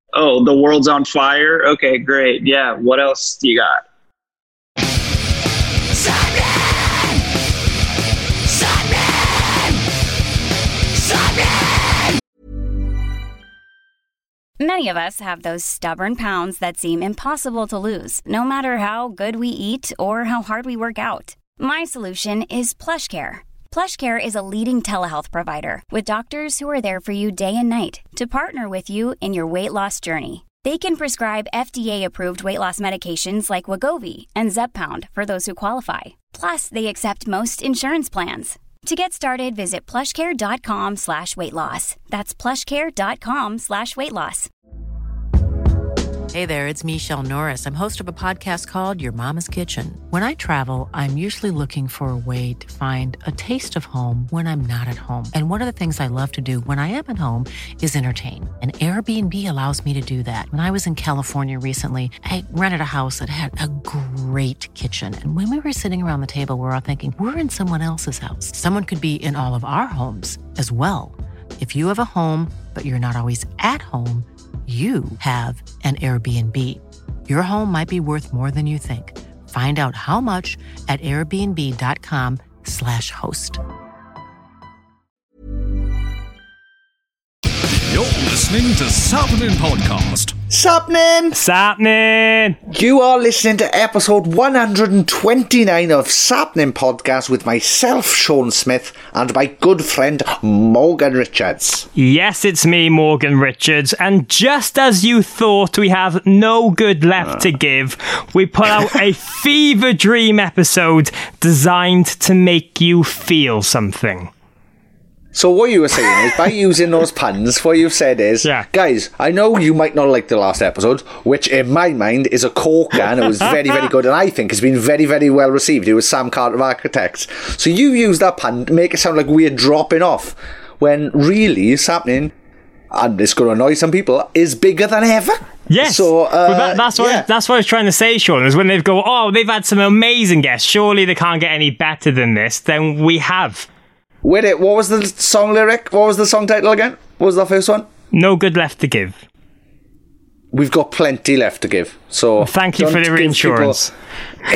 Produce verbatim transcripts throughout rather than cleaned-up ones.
Oh, the world's on fire? Okay, great. Yeah, what else do you got? Many of us have those stubborn pounds that seem impossible to lose, no matter how good we eat or how hard we work out. My solution is PlushCare. PlushCare is a leading telehealth provider with doctors who are there for you day and night to partner with you in your weight loss journey. They can prescribe F D A-approved weight loss medications like Wegovy and Zepbound for those who qualify. Plus, they accept most insurance plans. To get started, visit plushcare.com slash weight loss. That's plushcare.com slash weight loss. Hey there, it's Michelle Norris. I'm host of a podcast called Your Mama's Kitchen. When I travel, I'm usually looking for a way to find a taste of home when I'm not at home. And one of the things I love to do when I am at home is entertain. And Airbnb allows me to do that. When I was in California recently, I rented a house that had a great kitchen. And when we were sitting around the table, we were all thinking, we're in someone else's house. Someone could be in all of our homes as well. If you have a home, but you're not always at home, you have an Airbnb. Your home might be worth more than you think. Find out how much at airbnb.com slash host. You're listening to Sappenin Podcast. Sappenin! Sappenin! You are listening to episode one hundred twenty-nine of Sappenin Podcast with myself, Sean Smith, and my good friend, Morgan Richards. Yes, it's me, Morgan Richards, and just as you thought we have no good left uh. to give, we put out a fever dream episode designed to make you feel something. So what you were saying is, by using those puns, what you've said is, yeah. guys, I know you might not like the last episode, which in my mind is a corker, and it was very, very good, and I think it's been very, very well received. It was Sam Carter of Architects. So you used that pun to make it sound like we're dropping off, when really it's happening, and it's going to annoy some people, is bigger than ever. Yes, so, uh, well, that, that's, what yeah. I, that's what I was trying to say, Sean, is when they've go, oh, they've had some amazing guests, surely they can't get any better than this, then we have. Wait, it. What was the song lyric? What was the song title again? What was the first one? No good left to give. We've got plenty left to give. So well, thank you for the reinsurance. People...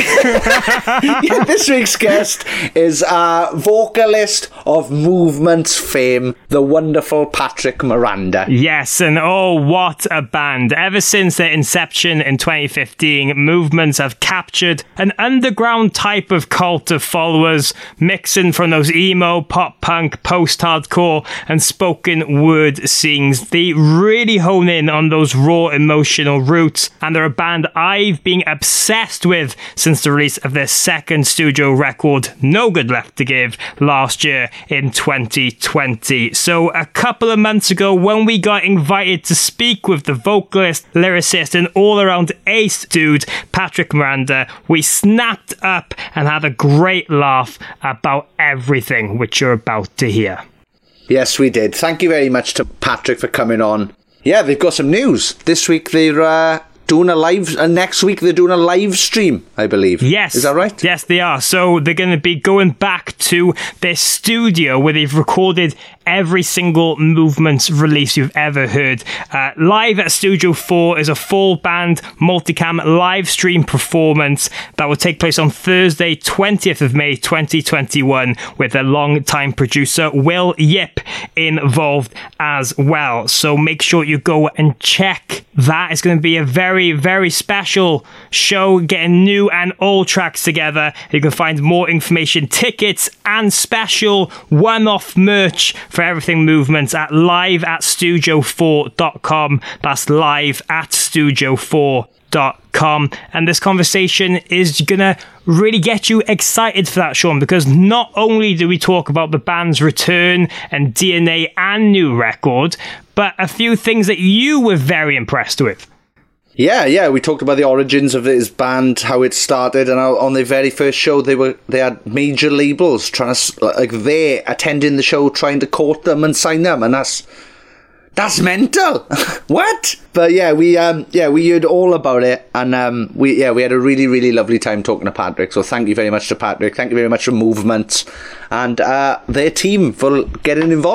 yeah, this week's guest is a vocalist of Movement's fame, the wonderful Patrick Miranda. Yes, and oh, what a band. Ever since their inception in twenty fifteen, Movements have captured an underground type of cult of followers, mixing from those emo, pop-punk, post-hardcore, and spoken word scenes. They really hone in on those raw emotional roots, and they're a band I've been obsessed with since the release of their second studio record, No Good Left to Give, last year in twenty twenty. So a couple of months ago, when we got invited to speak with the vocalist, lyricist, and all-around ace dude, Patrick Miranda, we snapped up and had a great laugh about everything which you're about to hear. Yes, we did. Thank you very much to Patrick for coming on. Yeah, they've got some news. This week they're... Uh doing a live, and next week they're doing a live stream, I believe. Yes. Is that right? Yes, they are. So they're going to be going back to their studio where they've recorded every single Movements release you've ever heard. Uh, live at Studio four is a full band multicam live stream performance that will take place on Thursday, twentieth of May twenty twenty-one, with their long-time producer Will Yip involved as well. So make sure you go and check that. It's going to be a very, very special show, getting new and old tracks together. You can find more information, tickets, and special one-off merch for everything Movements at live at studio four dot com. That's live at studio four dot com. And this conversation is gonna really get you excited for that, Sean, because not only do we talk about the band's return and D N A and new record, but a few things that you were very impressed with. Yeah, yeah, we talked about the origins of his band, how it started, and how on their very first show they were they had major labels trying to, like, they attending the show trying to court them and sign them, and that's that's mental. What? But yeah, we um yeah we heard all about it, and um we yeah we had a really really lovely time talking to Patrick. So thank you very much to Patrick. Thank you very much to Movement and uh, their team for getting involved.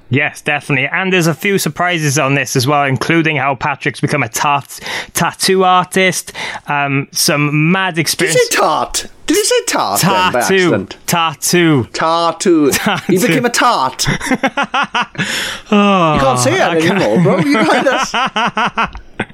Yes, definitely. And there's a few surprises on this as well, including how Patrick's become a tat- tattoo artist. Um, some mad experience. Did you say tart? Did you say tart? Tattoo. Tattoo. Tattoo. Tattoo. He became a tart. Oh, you can't say that anymore, bro. You heard us.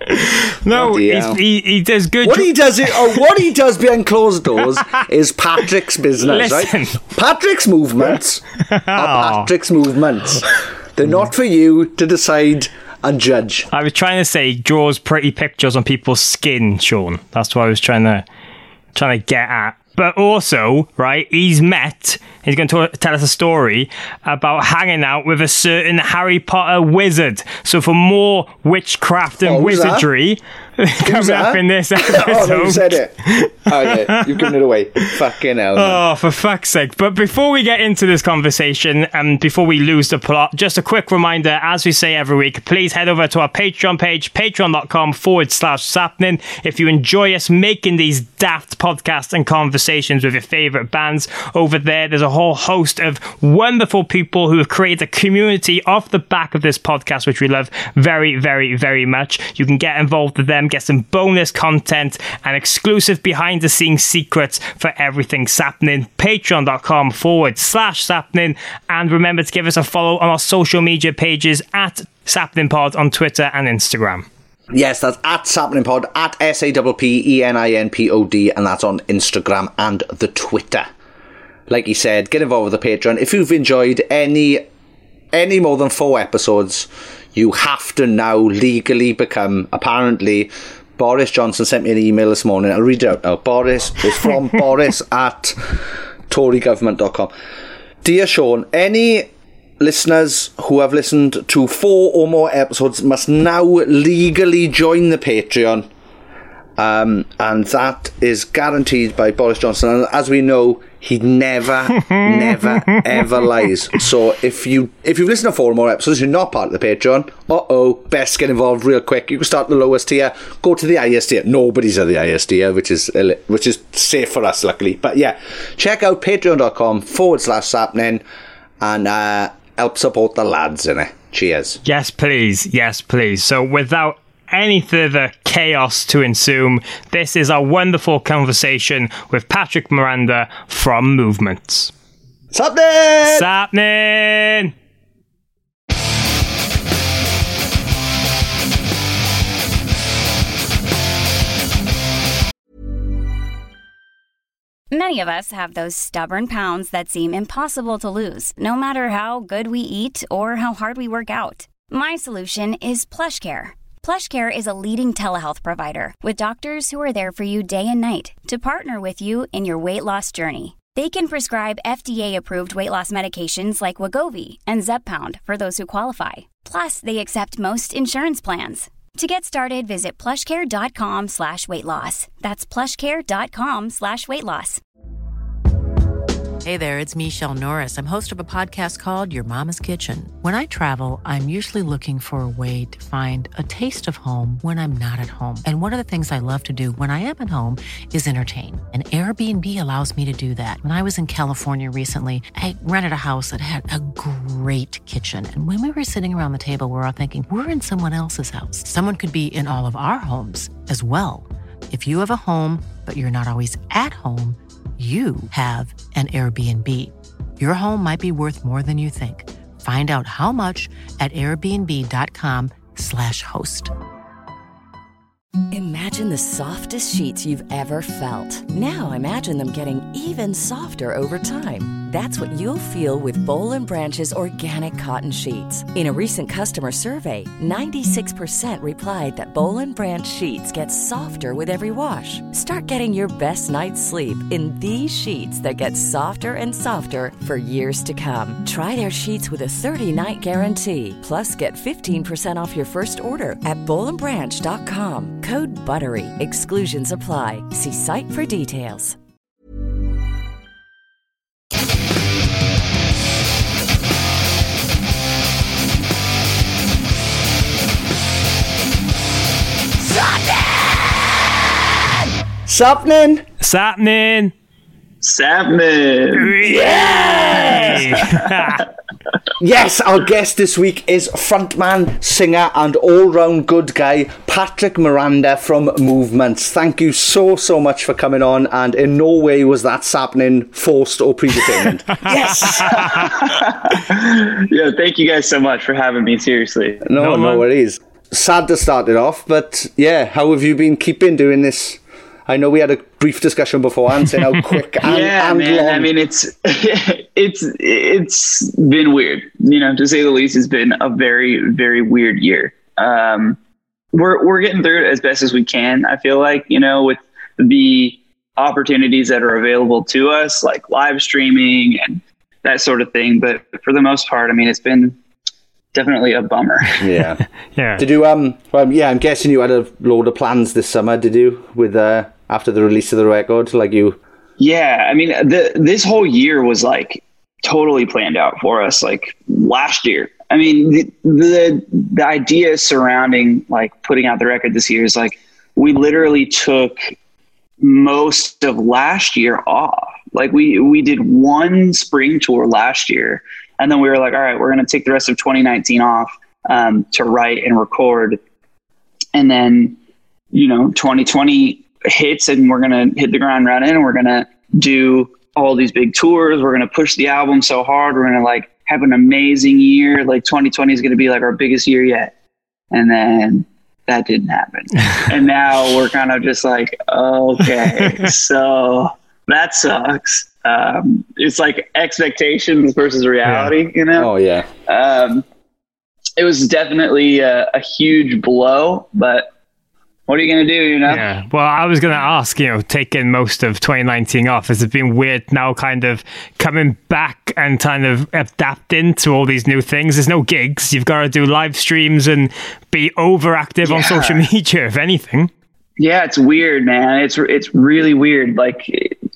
No, he's, he he does good. What he does, oh, what he does behind closed doors is Patrick's business, Listen. right? Patrick's movements are Patrick's movements. They're not for you to decide and judge. I was trying to say draws pretty pictures on people's skin, Sean. That's what I was trying to trying to get at. But also, right, he's met, he's going to tell us a story about hanging out with a certain Harry Potter wizard. So for more witchcraft and oh, wizardry coming that? up in this episode. Oh, no, you said it. Oh, yeah, you've given it away. Fucking hell. Man. Oh, for fuck's sake. But before we get into this conversation, and before we lose the plot, just a quick reminder, as we say every week, please head over to our Patreon page, patreon.com forward slash sapnin. If you enjoy us making these daft podcasts and conversations with your favourite bands over there, there's a whole host of wonderful people who have created a community off the back of this podcast, which we love very, very, very much. You can get involved with them, get some bonus content and exclusive behind the scenes secrets for everything Sapnin. Patreon.com forward slash Sapnin. And remember to give us a follow on our social media pages at SapninPod on Twitter and Instagram. Yes, that's at SapninPod, at S A P P E N I N P O D, and that's on Instagram and the Twitter. Like he said, get involved with the Patreon. If you've enjoyed any any more than four episodes, you have to now legally become, apparently, Boris Johnson sent me an email this morning. I'll read it out now. Boris is from Boris at tory government dot com. Dear Sean, any listeners who have listened to four or more episodes must now legally join the Patreon. Um, and that is guaranteed by Boris Johnson. And as we know, he never, never, ever lies. So if you if you've listened to four or more episodes, you're not part of the Patreon. Uh oh, best get involved real quick. You can start the lowest tier, go to the highest tier. Nobody's at the highest tier, which is which is safe for us, luckily. But yeah, check out patreon.com forward slash sapnin and uh, help support the lads in it. Cheers. Yes, please. Yes, please. So without any further chaos to ensue, this is our wonderful conversation with Patrick Miranda from Movements. Sapnin! Sapnin! Many of us have those stubborn pounds that seem impossible to lose, no matter how good we eat or how hard we work out. My solution is PlushCare. PlushCare is a leading telehealth provider with doctors who are there for you day and night to partner with you in your weight loss journey. They can prescribe F D A-approved weight loss medications like Wegovy and Zepbound for those who qualify. Plus, they accept most insurance plans. To get started, visit plushcare.com slash weight loss. That's plushcare.com slash weight loss. Hey there, it's Michelle Norris. I'm host of a podcast called Your Mama's Kitchen. When I travel, I'm usually looking for a way to find a taste of home when I'm not at home. And one of the things I love to do when I am at home is entertain. And Airbnb allows me to do that. When I was in California recently, I rented a house that had a great kitchen. And when we were sitting around the table, we were all thinking, we're in someone else's house. Someone could be in all of our homes as well. If you have a home, but you're not always at home, you have an Airbnb. Your home might be worth more than you think. Find out how much at airbnb.com slash host. Imagine the softest sheets you've ever felt. Now imagine them getting even softer over time. That's what you'll feel with Boll and Branch's organic cotton sheets. In a recent customer survey, ninety-six percent replied that Boll and Branch sheets get softer with every wash. Start getting your best night's sleep in these sheets that get softer and softer for years to come. Try their sheets with a thirty-night guarantee. Plus, get fifteen percent off your first order at boll and branch dot com. Code BUTTERY. Exclusions apply. See site for details. Sapnin! Sapnin! Sapnin! Yes! Yes, our guest this week is frontman, singer, and all-round good guy, Patrick Miranda from Movements. Thank you so, so much for coming on, and in no way was that sappening forced or predetermined. Yes! Yeah, thank you guys so much for having me, seriously. No, no, no worries. Sad to start it off, but yeah, how have you been keeping doing this? I know we had a brief discussion beforehand saying how quick and, yeah, and man. long. I mean, it's it's it's been weird, you know, to say the least. It's been a very, very weird year. Um, we're we're getting through it as best as we can. I feel like, you know, with the opportunities that are available to us, like live streaming and that sort of thing. But for the most part, I mean, it's been definitely a bummer. Yeah. Yeah. Did you, um, well, yeah, I'm guessing you had a load of plans this summer, did you, with, uh, after the release of the record, like you? Yeah. I mean, the, this whole year was like totally planned out for us, like last year. I mean, the, the, the idea surrounding like putting out the record this year is like, we literally took most of last year off. Like we, we did one spring tour last year. And then we were like, all right, we're going to take the rest of twenty nineteen off um, to write and record. And then, you know, twenty twenty hits and we're going to hit the ground running and we're going to do all these big tours. We're going to push the album so hard. We're going to like have an amazing year. Like twenty twenty is going to be like our biggest year yet. And then that didn't happen. And now we're kind of just like, okay, so that sucks. Um, it's like expectations versus reality, yeah. you know? Oh, yeah. Um, it was definitely a, a huge blow, but what are you going to do, you know? Yeah. Well, I was going to ask, you know, taking most of twenty nineteen off, has it been weird now kind of coming back and kind of adapting to all these new things? There's no gigs. You've got to do live streams and be overactive yeah. on social media, if anything. Yeah, it's weird, man. It's it's really weird. Like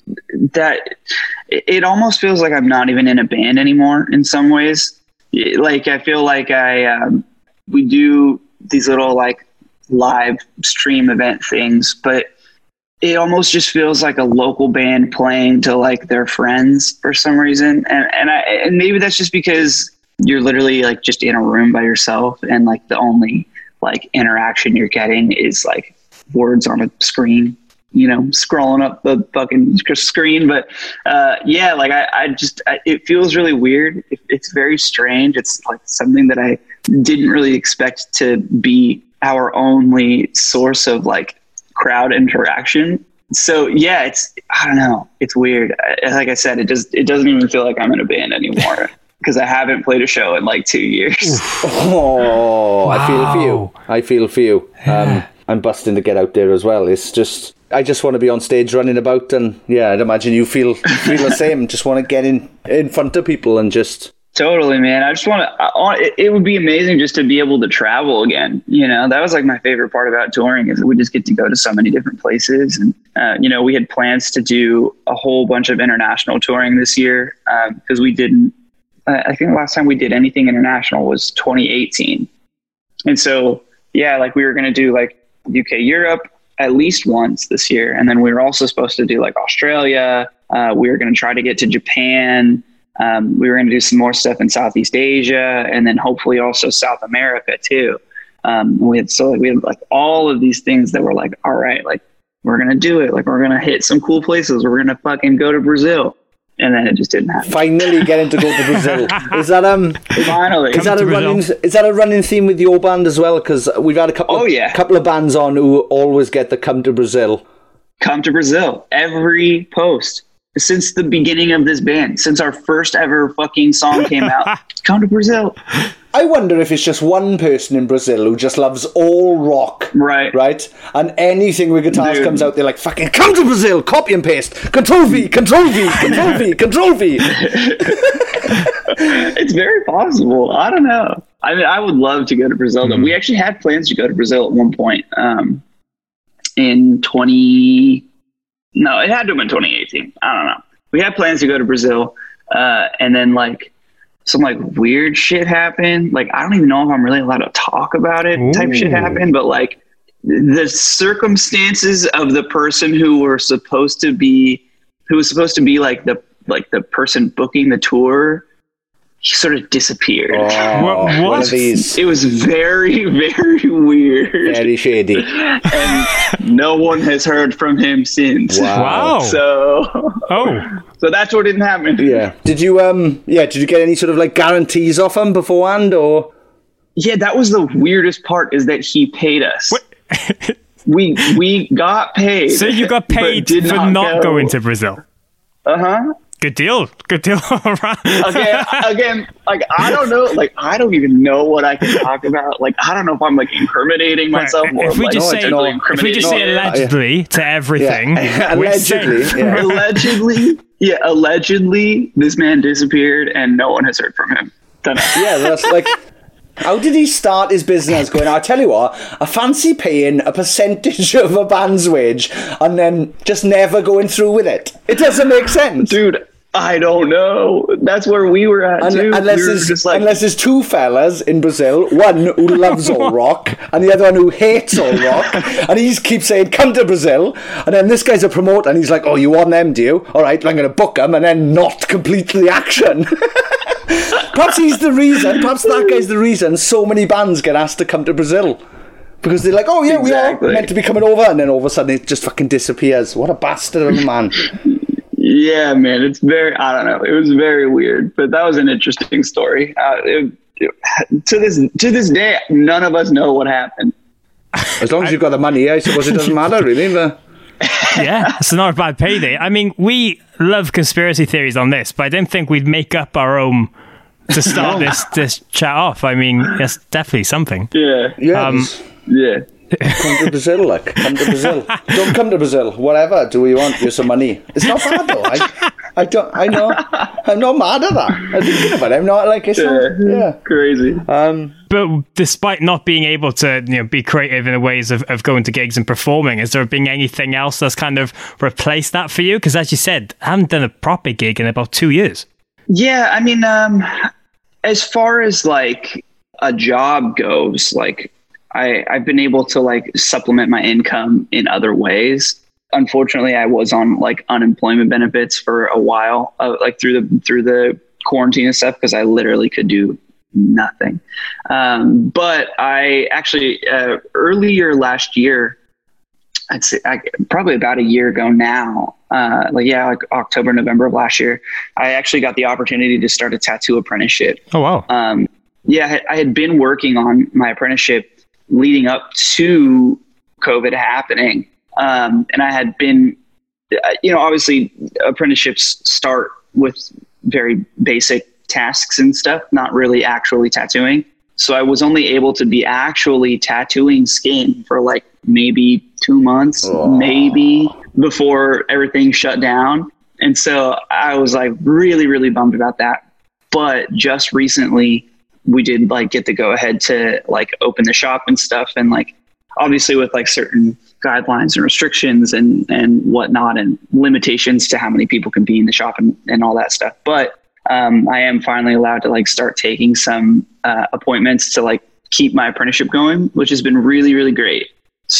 that, it almost feels like I'm not even in a band anymore in some ways. Like I feel like I um, we do these little like live stream event things, but it almost just feels like a local band playing to like their friends for some reason. And and I and maybe that's just because you're literally like just in a room by yourself, and like the only like interaction you're getting is like words on a screen, you know, scrolling up the fucking screen. But uh, yeah, like I, I just, I, it feels really weird. It, it's very strange. It's like something that I didn't really expect to be our only source of like crowd interaction. So yeah, it's, I don't know. It's weird. I, like I said, it just, it doesn't even feel like I'm in a band anymore because I haven't played a show in like two years. Oh, wow. I feel for you. I feel for you. Um, I'm busting to get out there as well. It's just, I just want to be on stage running about, and yeah, I'd imagine you feel feel the same. Just want to get in in front of people and just totally, man. I just want to. I want, it, it would be amazing just to be able to travel again. You know, that was like my favorite part about touring is that we just get to go to so many different places. And uh, you know, we had plans to do a whole bunch of international touring this year because um, we didn't. Uh, I think the last time we did anything international was twenty eighteen, and so yeah, like we were going to do like U K, Europe at least once this year. And then we were also supposed to do like Australia. Uh, we were going to try to get to Japan. Um, we were going to do some more stuff in Southeast Asia and then hopefully also South America too. Um, we had, so like, we had like all of these things that were like, all right, like we're going to do it. Like we're going to hit some cool places. We're going to fucking go to Brazil. And then it just didn't happen. Finally getting to go to Brazil. Is that um? Finally, is that a running? Is that a running theme with your band as well? Because we've had a couple. Oh of, yeah. couple of bands on who always get the come to Brazil. Come to Brazil. Every post since the beginning of this band, since our first ever fucking song came out. Come to Brazil. I wonder if it's just one person in Brazil who just loves all rock. Right. Right? And anything with guitars Dude. comes out, they're like, fucking come to Brazil, copy and paste, Control V, Control V, Control V, Control V. It's very possible. I don't know. I mean, I would love to go to Brazil. Mm. We actually had plans to go to Brazil at one point um, in twenty... No, it had to have been twenty eighteen. I don't know. We had plans to go to Brazil, uh, and then like some like weird shit happened. Like I don't even know if I'm really allowed to talk about it. Ooh. Type shit happened, but like the circumstances of the person who were supposed to be, who was supposed to be like the like the person booking the tour, he sort of disappeared. Oh, What- one what? of these. It was very, very weird. Very shady. And no one has heard from him since. Wow. So, Oh, so that's what didn't happen. Yeah. Did you um? Yeah. Did you get any sort of like guarantees off him beforehand, or? Yeah, that was the weirdest part, is that he paid us. we we got paid. so you got but paid did for not not go. going to Brazil. Uh huh. Good deal. Good deal. All right. Okay, again, like I don't know, like I don't even know what I can talk about. Like I don't know if I'm like incriminating myself Right, or if we like just say totally if we just say incriminating. allegedly to everything, Yeah. we're Allegedly, safe. yeah. Allegedly, yeah, allegedly, this man disappeared and no one has heard from him. Dunno. Yeah, that's like. How did he start his business going, I tell you what, I fancy paying a percentage of a band's wage and then just never going through with it? It doesn't make sense. Dude, I don't know. That's where we were at Un- too. unless, we were there's, just like, unless there's two fellas in Brazil, one who loves all rock and the other one who hates all rock, and he keeps saying, come to Brazil, and then this guy's a promoter and he's like, oh, you want them, do you? All right, I'm going to book them, and then not complete the action. Perhaps he's the reason, perhaps that guy's the reason so many bands get asked to come to Brazil. Because they're like, oh yeah, Exactly. we are meant to be coming over, and then all of a sudden it just fucking disappears. What a bastard of a man. yeah, man, it's very, I don't know. It was very weird, but that was an interesting story. Uh, it, it, to this to this day, none of us know what happened. As long as you've got the money, I suppose it doesn't matter, really. But Yeah, it's not a bad payday. I mean, we love conspiracy theories on this, but I don't think we'd make up our own to start this this chat off. I mean, it's definitely something. Yeah, yeah, Um, it's- yeah. come to Brazil, like, come to Brazil. Don't come to Brazil. Whatever. Do we want? Here's some money. It's not bad though. I, I don't. I know. I'm not mad at that. I'm thinking about it. I'm not like it's Yeah, not. Yeah. crazy. Um. But despite not being able to, you know, be creative in the ways of, of going to gigs and performing, has there been anything else that's kind of replaced that for you? Because as you said, I haven't done a proper gig in about two years. Yeah, I mean, um, as far as like a job goes, like I, I've been able to like supplement my income in other ways. Unfortunately, I was on like unemployment benefits for a while, uh, like through the through the quarantine and stuff, because I literally could do nothing. Um, but I actually uh, earlier last year, I'd say I, probably about a year ago now, uh, like yeah, like October, November of last year, I actually got the opportunity to start a tattoo apprenticeship. Oh, wow. Um, yeah, I had, I had been working on my apprenticeship leading up to COVID happening. Um, and I had been, you know, obviously apprenticeships start with very basic tasks and stuff, not really actually tattooing. So I was only able to be actually tattooing skin for like maybe two months, Oh. maybe before everything shut down. And so I was like really, really bummed about that. But just recently we did like get the go ahead to like open the shop and stuff. And like, obviously with like certain guidelines and restrictions and, and whatnot and limitations to how many people can be in the shop and, and all that stuff. But um, I am finally allowed to like start taking some uh, appointments to like keep my apprenticeship going, which has been really, really great.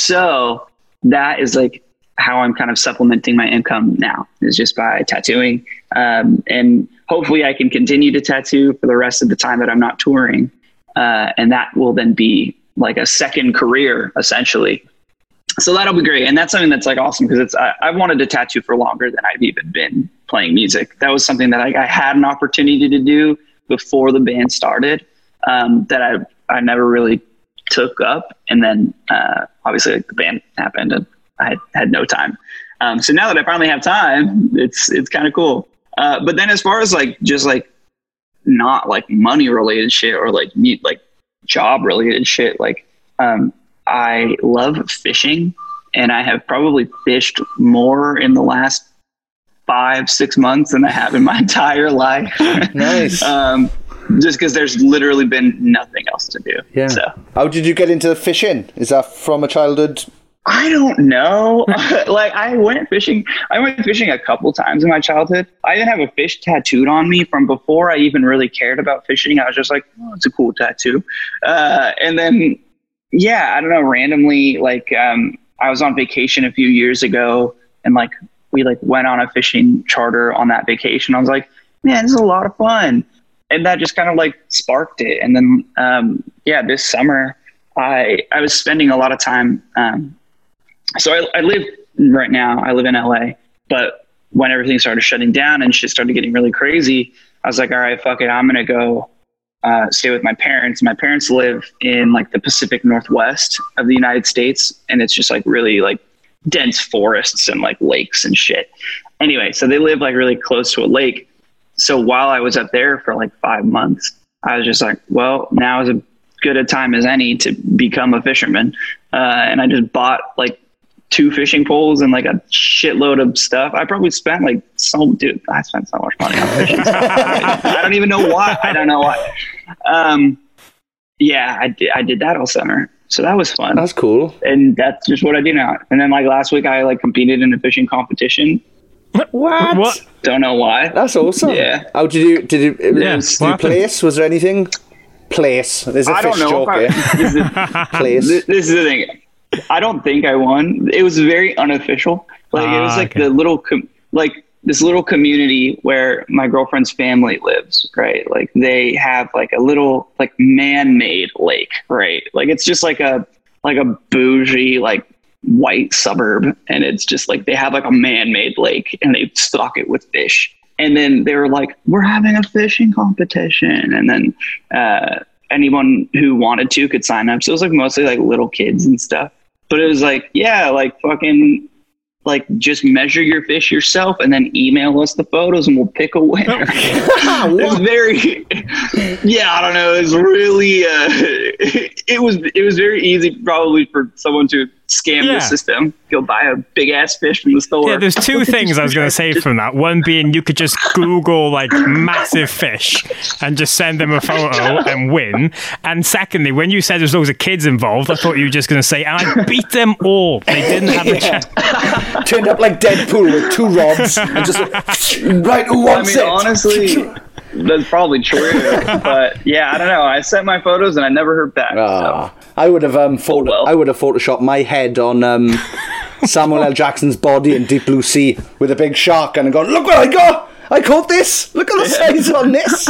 So that is like how I'm kind of supplementing my income now, is just by tattooing. Um, and hopefully I can continue to tattoo for the rest of the time that I'm not touring. Uh, and that will then be like a second career essentially. So that'll be great. And that's something that's like awesome, because it's, I, I've wanted to tattoo for longer than I've even been playing music. That was something that I, I had an opportunity to do before the band started, um, that I, I never really took up. And then, uh, obviously like, the band happened and I had, had no time. Um, so now that I finally have time, it's, it's kind of cool. Uh, but then as far as like, just like not like money related shit or like me, like job related shit, like, um, I love fishing, and I have probably fished more in the last five, six months than I have in my entire life. Nice. um, just because there's literally been nothing else to do. Yeah. So How did you get into fishing? Is that from a childhood? I don't know. Like I went fishing. I went fishing a couple times in my childhood. I even have a fish tattooed on me from before I even really cared about fishing. I was just like, oh, it's a cool tattoo. Uh, and then, yeah, I don't know, randomly, like um, I was on vacation a few years ago and like we like went on a fishing charter on that vacation. I was like, man, this is a lot of fun. and that just kind of like sparked it. And then, um, yeah, this summer I, I was spending a lot of time. Um, so I, I live right now, I live in L A, but when everything started shutting down and shit started getting really crazy, I was like, all right, fuck it. I'm going to go uh, stay with my parents. My parents live in like the Pacific Northwest of the United States. And it's just like really like dense forests and like lakes and shit. Anyway, so they live like really close to a lake. So while I was up there for like five months, I was just like, well, now is as good a time as any to become a fisherman. Uh, and I just bought like two fishing poles and like a shitload of stuff. I probably spent like so, dude, I spent so much money on fishing stuff. I don't even know why. I don't know why. Um, yeah, I did, I did that all summer. So that was fun. That's cool. And that's just what I do now. And then like last week I like competed in a fishing competition. What? What? Don't know why. That's awesome. Yeah. How did you, did you, Yeah, did what you happened? place? Was there anything? Place. There's a I fish don't know joke if I, here. this, is, Place. this, this is the thing. I don't think I won. It was very unofficial. Like it was Ah, like okay. the little, com- like this little community where my girlfriend's family lives, right? Like they have like a little like man-made lake, right? Like it's just like a, like a bougie, like white suburb. And it's just like, they have like a man-made lake and they stock it with fish. And then they were like, we're having a fishing competition. And then, uh, anyone who wanted to could sign up. So it was like mostly like little kids and stuff, but it was like, yeah, like fucking, like just measure your fish yourself and then email us the photos and we'll pick a winner. It's very, yeah, I don't know. It's really, uh, it was, it was very easy probably for someone to scam Yeah. the system. Go buy a big ass fish from the store. Yeah, there's two things I was going to say from that. One being you could just Google like massive fish and just send them a photo and win. And secondly, when you said there's loads of kids involved, I thought you were just going to say, and I beat them all. They didn't have a chance. Turned up like Deadpool with two rods and just like, right, who I wants mean, it? honestly, that's probably true. But yeah, I don't know. I sent my photos and I never heard back. Ah, I would have um, photo- well. I would have photoshopped my head on um, Samuel L. Jackson's body in Deep Blue Sea with a big shark and gone, look what I got! I caught this! Look at the size on this!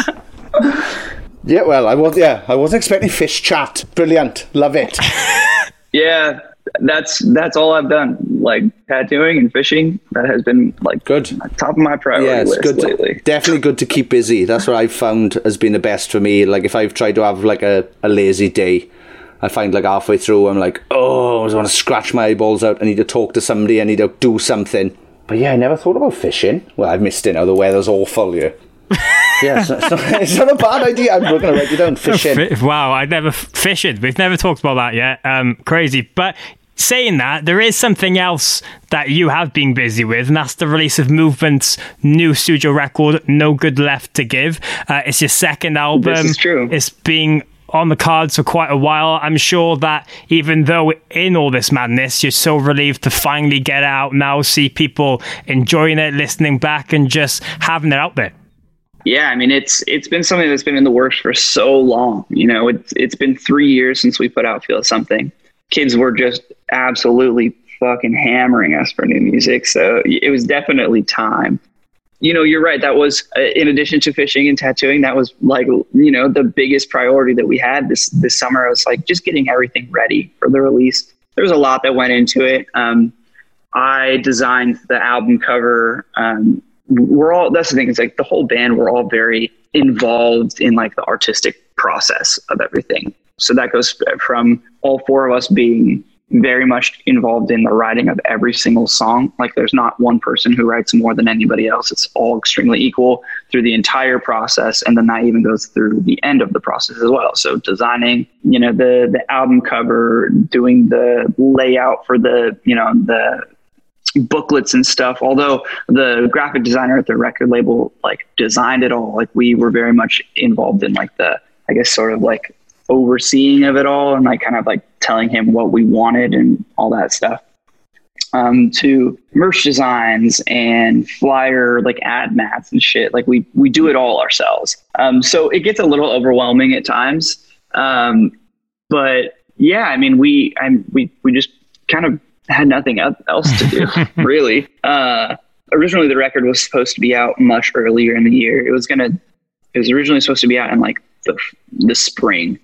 Yeah, well, I was yeah, I wasn't expecting fish chat. Brilliant, love it. So, yeah, that's that's all I've done. Like tattooing and fishing. That has been like Good. top of my priority Yeah, it's list good. lately. To, definitely good to keep busy. That's what I've found has been the best for me. Like if I've tried to have like a, a lazy day, I find like halfway through I'm like, oh, I just want to scratch my eyeballs out. I need to talk to somebody. I need to do something. But yeah, I never thought about fishing. Well, I've missed it now. The weather's awful here. Yeah, it's not, it's, not, it's not a bad idea. I'm going to write it down. Fishing. F- wow, I never f- fishing. We've never talked about that yet. Um, crazy. But saying that, there is something else that you have been busy with, and that's the release of Movement's new studio record, No Good Left to Give. Uh, it's your second album. This is true. It's been on the cards for quite a while. I'm sure that even though in all this madness, you're so relieved to finally get it out now, see people enjoying it, listening back, and just having it out there. Yeah, I mean it's it's been something that's been in the works for so long. You know, it's it's been three years since we put out Feel Something. Kids were just absolutely fucking hammering us for new music, so it was definitely time. You know, you're right. That was uh, in addition to fishing and tattooing, that was like, you know, the biggest priority that we had this this summer. I was like just getting everything ready for the release. There was a lot that went into it. Um, I designed the album cover. Um, we're all, that's the thing, it's like the whole band, we're all very involved in like the artistic process of everything. So that goes from all four of us being very much involved in the writing of every single song. Like there's not one person who writes more than anybody else. It's all extremely equal through the entire process. And then that even goes through the end of the process as well. So designing, you know, the, the album cover, doing the layout for the, you know, the booklets and stuff. Although the graphic designer at the record label like designed it all, like we were very much involved in like the, I guess, sort of like overseeing of it all and like kind of like telling him what we wanted and all that stuff. Um, to merch designs and flyer like ad mats and shit. Like we we do it all ourselves. Um, so it gets a little overwhelming at times. Um, but yeah, I mean we I we we just kind of had nothing else to do, really. Uh, originally, the record was supposed to be out much earlier in the year. It was going to it was originally supposed to be out in like the the spring,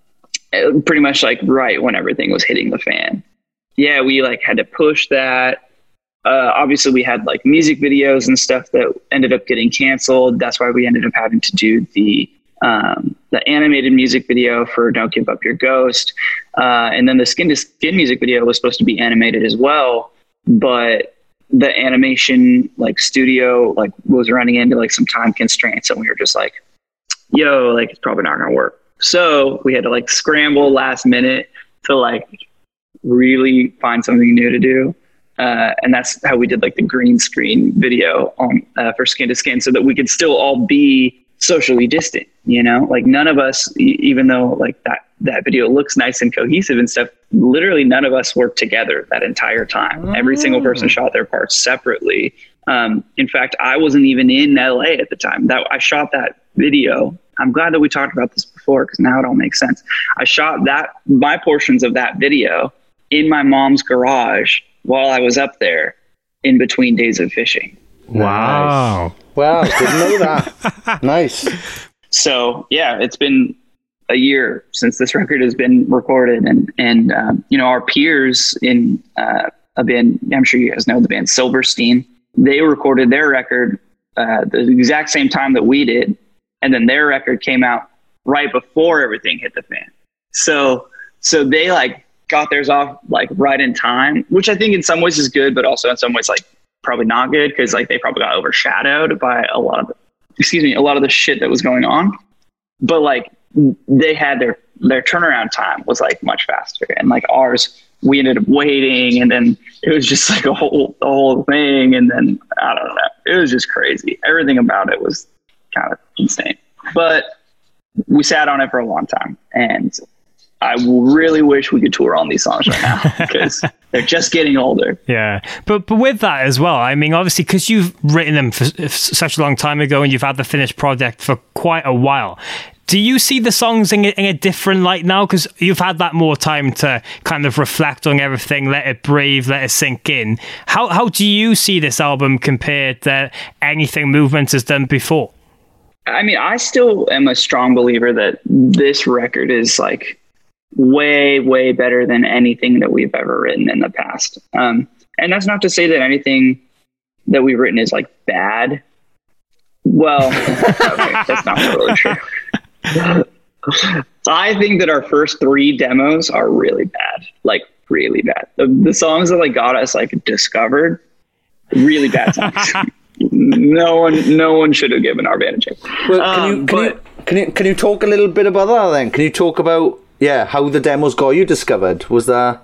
it, pretty much like right when everything was hitting the fan. Yeah, we like had to push that. Uh, obviously, we had like music videos and stuff that ended up getting canceled. That's why we ended up having to do the um, the animated music video for "Don't Give Up Your Ghost," uh, and then the Skin to Skin music video was supposed to be animated as well, but the animation like studio like was running into like some time constraints, and we were just like, "Yo, like it's probably not gonna work." So we had to like scramble last minute to like really find something new to do. Uh, and that's how we did like the green screen video on uh, for Skin to Skin, so that we could still all be socially distant, you know, like none of us, e- even though like that, that video looks nice and cohesive and stuff, literally none of us worked together that entire time. Mm. Every single person shot their parts separately. Um, in fact, I wasn't even in L A at the time that I shot that video. I'm glad that we talked about this before, because now it all makes sense. I shot that, my portions of that video in my mom's garage while I was up there in between days of fishing. Wow. Nice. Wow, didn't know that. Nice. So yeah, it's been a year since this record has been recorded, and, and um, you know, our peers in uh, a band, I'm sure you guys know the band Silverstein, they recorded their record uh, the exact same time that we did, and then their record came out right before everything hit the fan. So, so they like got theirs off like right in time, which I think in some ways is good, but also in some ways like probably not good, because like they probably got overshadowed by a lot of the, excuse me, a lot of the shit that was going on. But like they had their their turnaround time was like much faster, and like ours, we ended up waiting, and then it was just like a whole the whole thing, and then I don't know, it was just crazy. Everything about it was kind of insane, but we sat on it for a long time, and I really wish we could tour on these songs right now, because they're just getting older. Yeah. But but with that as well, I mean, obviously, because you've written them for, for such a long time ago, and you've had the finished project for quite a while, do you see the songs in a, in a different light now? Because you've had that more time to kind of reflect on everything, let it breathe, let it sink in. How, how do you see this album compared to anything Movement has done before? I mean, I still am a strong believer that this record is like way, way better than anything that we've ever written in the past. Um, and that's not to say that anything that we've written is like bad. Well, okay, that's not really true. I think that our first three demos are really bad, like really bad. The, the songs that like got us like discovered, really bad songs. no one, no one should have given our band a chance. Well, can you, um, can, but, you, can you can you talk a little bit about that then? Can you talk about yeah how the demos got you discovered? Was that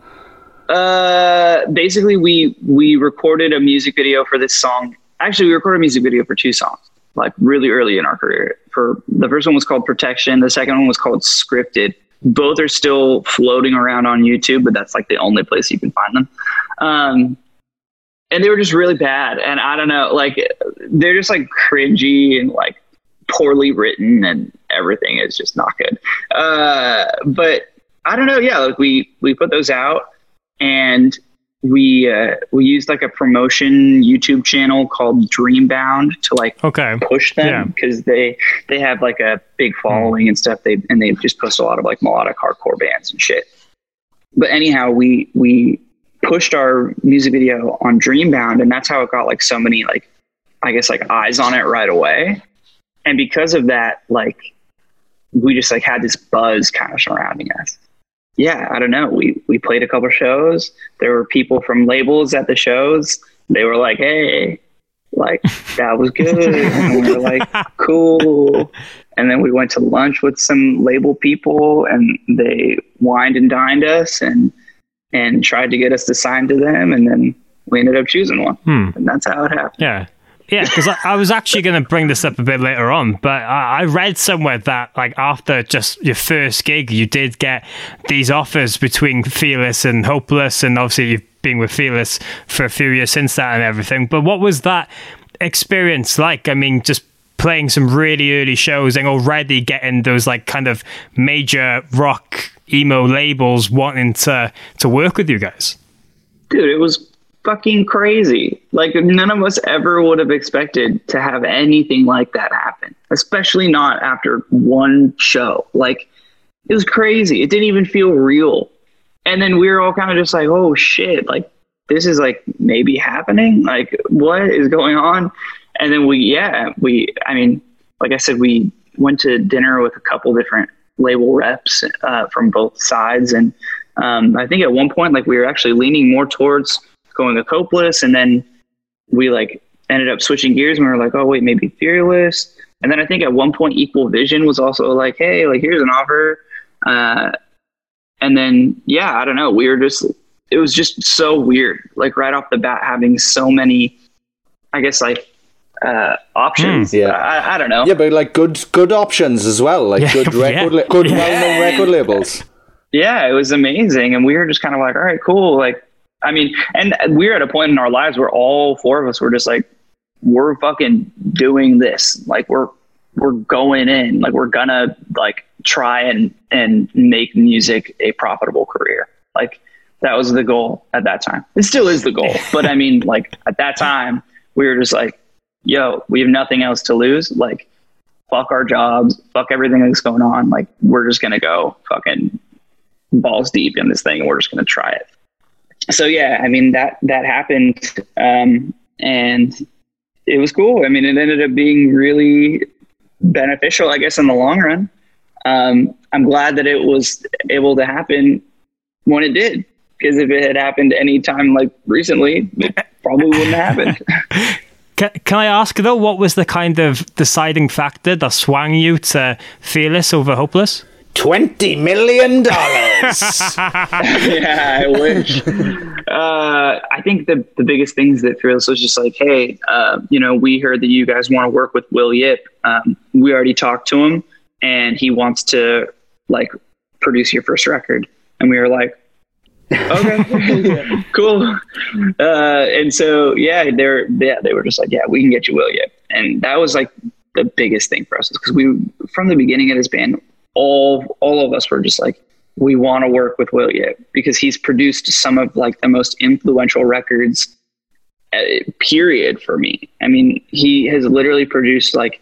uh basically we we recorded a music video for this song. Actually, we recorded a music video for two songs, like really early in our career. For the first one was called Protection. The second one was called Scripted. Both are still floating around on YouTube, but that's like the only place you can find them. Um, and they were just really bad. And I don't know, like they're just like cringy and like poorly written, and everything is just not good. Uh, but I don't know. Yeah. Like we, we put those out, and we uh, we used like a promotion YouTube channel called Dreambound to like okay. push them, because yeah. they they have like a big following mm. and stuff. They and they just post a lot of like melodic hardcore bands and shit. But anyhow, we we pushed our music video on Dreambound, and that's how it got like so many like I guess like eyes on it right away. And because of that, like we just like had this buzz kind of surrounding us. Yeah, I don't know. We we played a couple shows. There were people from labels at the shows. They were like, "Hey, like that was good." And we were like, "Cool." And then we went to lunch with some label people, and they wined and dined us, and and tried to get us to sign to them. And then we ended up choosing one, hmm. and that's how it happened. Yeah. Yeah, because I, I was actually going to bring this up a bit later on, but I, I read somewhere that like after just your first gig, you did get these offers between Fearless and Hopeless, and obviously you've been with Fearless for a few years since that and everything. But what was that experience like? I mean, just playing some really early shows and already getting those like kind of major rock emo labels wanting to to work with you guys. Dude, it was fucking crazy. Like none of us ever would have expected to have anything like that happen, especially not after one show. Like it was crazy. It didn't even feel real. And then we were all kind of just like, oh shit, like this is like maybe happening. Like what is going on? And then we, yeah, we, I mean, like I said, we went to dinner with a couple different label reps uh, from both sides. And um, I think at one point, like we were actually leaning more towards going to Copeless, and then we like ended up switching gears and we were like, oh wait, maybe Fearless. And then I think at one point Equal Vision was also like, hey, like here's an offer. Uh, and then, yeah, I don't know. We were just, it was just so weird. Like right off the bat, having so many, I guess like, uh, options. Mm, yeah. I, I don't know. Yeah, but like good, good options as well. Like yeah, good record, yeah. good yeah. well-known record labels. Yeah, it was amazing. And we were just kind of like, all right, cool. Like, I mean, and we're at a point in our lives where all four of us were just like, we're fucking doing this. Like we're, we're going in, like we're gonna like try and, and make music a profitable career. Like that was the goal at that time. It still is the goal. But I mean, like at that time we were just like, yo, we have nothing else to lose. Like fuck our jobs, fuck everything that's going on. Like we're just gonna go fucking balls deep in this thing and we're just gonna try it. So yeah, I mean that that happened, um, and it was cool. I mean, it ended up being really beneficial, I guess, in the long run. Um, I'm glad that it was able to happen when it did, because if it had happened any time like recently, it probably wouldn't have happened. Can, can I ask though, what was the kind of deciding factor that swung you to Fearless over Hopeless? Twenty million dollars. Yeah, I wish. uh, I think the the biggest things that Fearless was just like, hey, uh, you know, we heard that you guys want to work with Will Yip. Um, we already talked to him, and he wants to like produce your first record. And we were like, okay, cool. Uh, and so yeah, they're yeah they were just like, yeah, we can get you Will Yip, and that was like the biggest thing for us, because we from the beginning of this band. All all of us were just like, we want to work with Will Yip because he's produced some of like the most influential records, uh, period, for me. I mean, he has literally produced like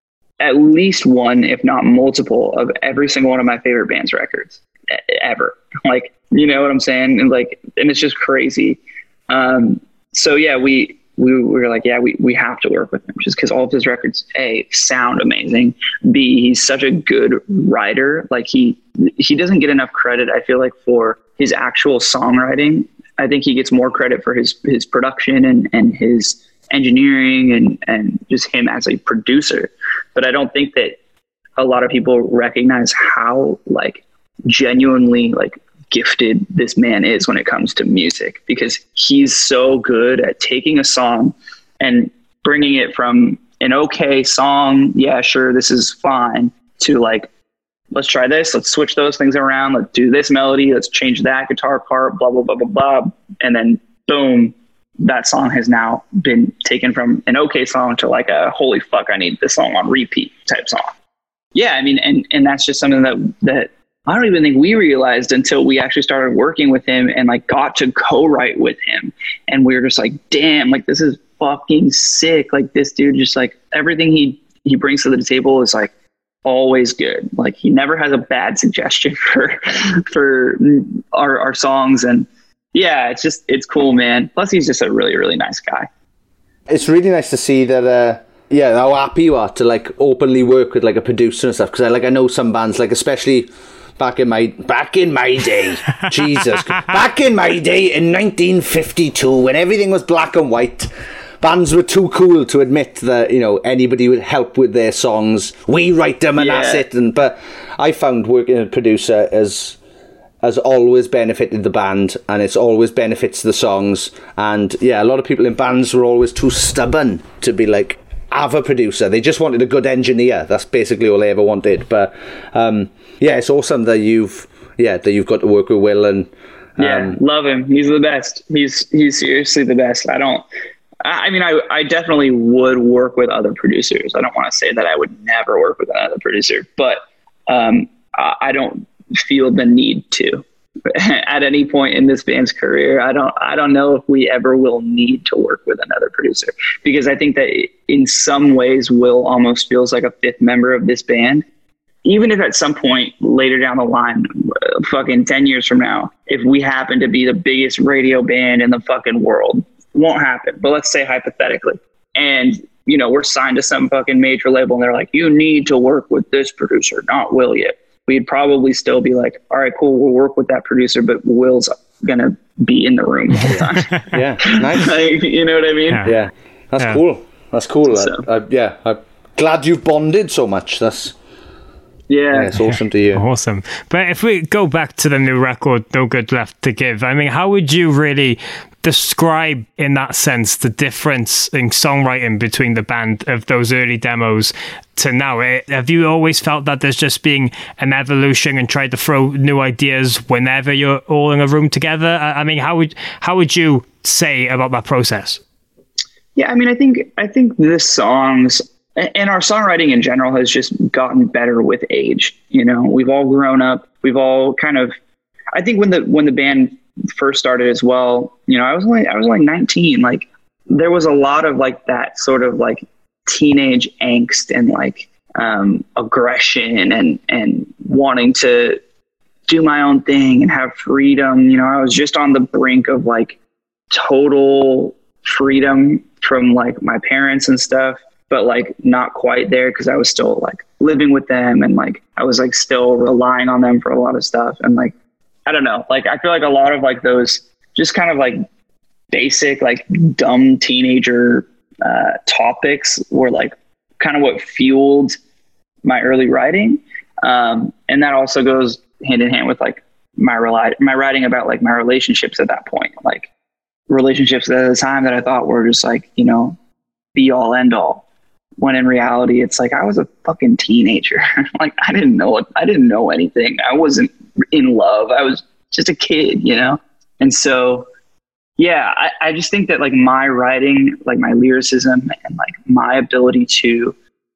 at least one, if not multiple, of every single one of my favorite band's records ever. Like, you know what I'm saying? And like, and it's just crazy. Um, so yeah, we. We, we were like, yeah, we, we have to work with him just because all of his records, A, sound amazing. B, he's such a good writer. Like he, he doesn't get enough credit, I feel like, for his actual songwriting. I think he gets more credit for his, his production and, and his engineering and, and just him as a producer. But I don't think that a lot of people recognize how like genuinely like gifted this man is when it comes to music, because he's so good at taking a song and bringing it from an okay song, yeah, sure, this is fine, to like, let's try this, let's switch those things around, let's do this melody, let's change that guitar part, blah, blah, blah, blah, blah. And then boom, that song has now been taken from an okay song to like a holy fuck, I need this song on repeat type song. Yeah, I mean, and, and that's just something that, that I don't even think we realized until we actually started working with him and like got to co-write with him. And we were just like, damn, like this is fucking sick. Like this dude, just like everything he, he brings to the table is like always good. Like he never has a bad suggestion for, for our, our songs. And yeah, it's just, it's cool, man. Plus he's just a really, really nice guy. It's really nice to see that, uh, yeah, how happy you are to like openly work with like a producer and stuff. Cause I like, I know some bands, like especially Back in my back in my day, Jesus, back in my day in nineteen fifty-two, when everything was black and white, bands were too cool to admit that, you know, anybody would help with their songs. We write them and yeah. that's it. And but I found working as a producer as has always benefited the band, and it's always benefits the songs. And yeah, a lot of people in bands were always too stubborn to be like, have a producer. They just wanted a good engineer. That's basically all they ever wanted. But um, yeah, it's awesome that you've yeah that you've got to work with Will, and um, yeah, love him. He's the best. He's he's seriously the best. I don't. I mean, I I definitely would work with other producers. I don't want to say that I would never work with another producer, but um, I don't feel the need to. at any point in this band's career. I don't I don't know if we ever will need to work with another producer, because I think that in some ways Will almost feels like a fifth member of this band. Even if at some point later down the line, fucking ten years from now, if we happen to be the biggest radio band in the fucking world, won't happen, but let's say hypothetically, and you know, we're signed to some fucking major label and they're like, you need to work with this producer, not Will yet. We'd probably still be like, all right, cool, we'll work with that producer, but Will's gonna be in the room all the time. Yeah, nice. Like, you know what I mean? Yeah, yeah. That's yeah. cool. That's cool. So. I, I, yeah, I'm glad you've bonded so much. That's yeah, yeah it's awesome to hear. Awesome. But if we go back to the new record, No Good Left to Give, I mean, how would you really describe in that sense the difference in songwriting between the band of those early demos to now? Have you always felt that there's just been an evolution and tried to throw new ideas whenever you're all in a room together? I mean, how would how would you say about that process? Yeah, I mean, I think I think the songs and our songwriting in general has just gotten better with age. You know, we've all grown up. We've all kind of, I think when the when the band first started as well, you know, I was only I was like nineteen. Like, there was a lot of like that sort of like teenage angst and like um, aggression and and wanting to do my own thing and have freedom. You know, I was just on the brink of like total freedom from like my parents and stuff, but like not quite there because I was still like living with them and like I was like still relying on them for a lot of stuff. And like, I don't know, like I feel like a lot of like those just kind of like basic, like dumb teenager uh, topics were like kind of what fueled my early writing. Um, and that also goes hand in hand with like my rely my writing about like my relationships at that point, like relationships at the time that I thought were just like, you know, be all end all. When in reality, it's like I was a fucking teenager. Like I didn't know I didn't know anything. I wasn't in love. I was just a kid, you know? And so, yeah, I, I just think that like my writing, like my lyricism and like my ability to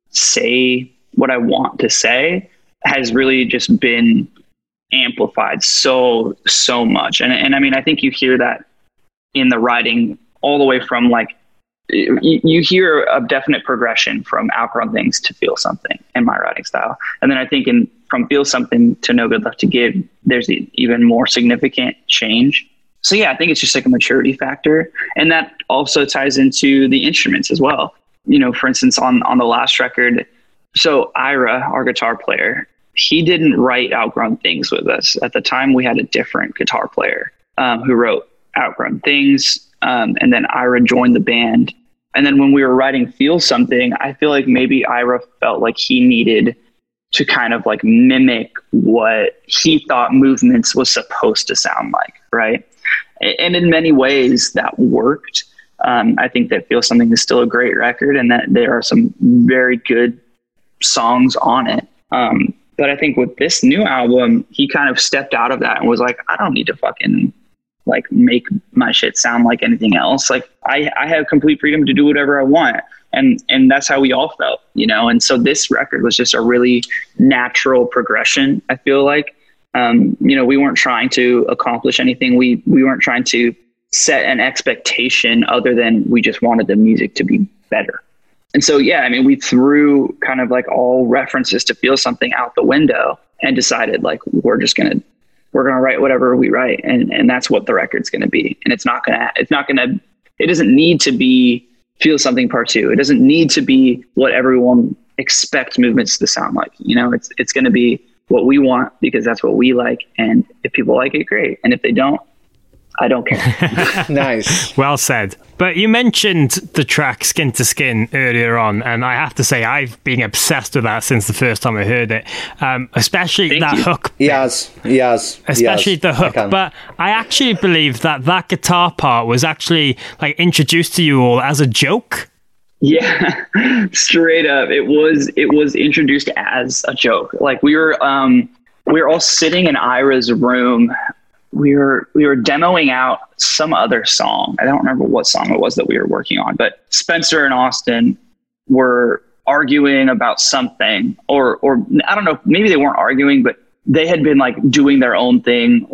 say what I want to say has really just been amplified so, so much. And, and I mean, I think you hear that in the writing all the way from like, you, you hear a definite progression from Outgrown Things to Feel Something in my writing style. And then I think in from Feel Something to No Good Left to Give, there's an even more significant change. So yeah, I think it's just like a maturity factor. And that also ties into the instruments as well. You know, for instance, on, on the last record, so Ira, our guitar player, he didn't write Outgrown Things with us. At the time, we had a different guitar player um, who wrote Outgrown Things. Um, and then Ira joined the band. And then when we were writing Feel Something, I feel like maybe Ira felt like he needed to kind of like mimic what he thought Movements was supposed to sound like, right? And in many ways that worked. Um, I think that Feel Something is still a great record and that there are some very good songs on it. Um, but I think with this new album, he kind of stepped out of that and was like, I don't need to fucking like make my shit sound like anything else. Like I, I have complete freedom to do whatever I want. And, and that's how we all felt, you know? And so this record was just a really natural progression. I feel like, um, you know, we weren't trying to accomplish anything. We, we weren't trying to set an expectation other than we just wanted the music to be better. And so, yeah, I mean, we threw kind of like all references to Feel Something out the window and decided like, we're just going to, we're going to write whatever we write. And, and that's what the record's going to be. And it's not going to, it's not going to, it doesn't need to be Feel Something part two. It doesn't need to be what everyone expects Movements to sound like. You know, it's, it's going to be what we want because that's what we like. And if people like it, great. And if they don't, I don't care. Nice. Well said. But you mentioned the track Skin to Skin earlier on, and I have to say I've been obsessed with that since the first time I heard it. Um, especially Thank that you. hook. He has. He has. Especially he has. the hook. I But I actually believe that that guitar part was actually like introduced to you all as a joke. Yeah, straight up. It was, it was introduced as a joke. Like we were, um, we were all sitting in Ira's room. We were, we were demoing out some other song. I don't remember what song it was that we were working on, but Spencer and Austin were arguing about something or, or I don't know, maybe they weren't arguing, but they had been like doing their own thing, like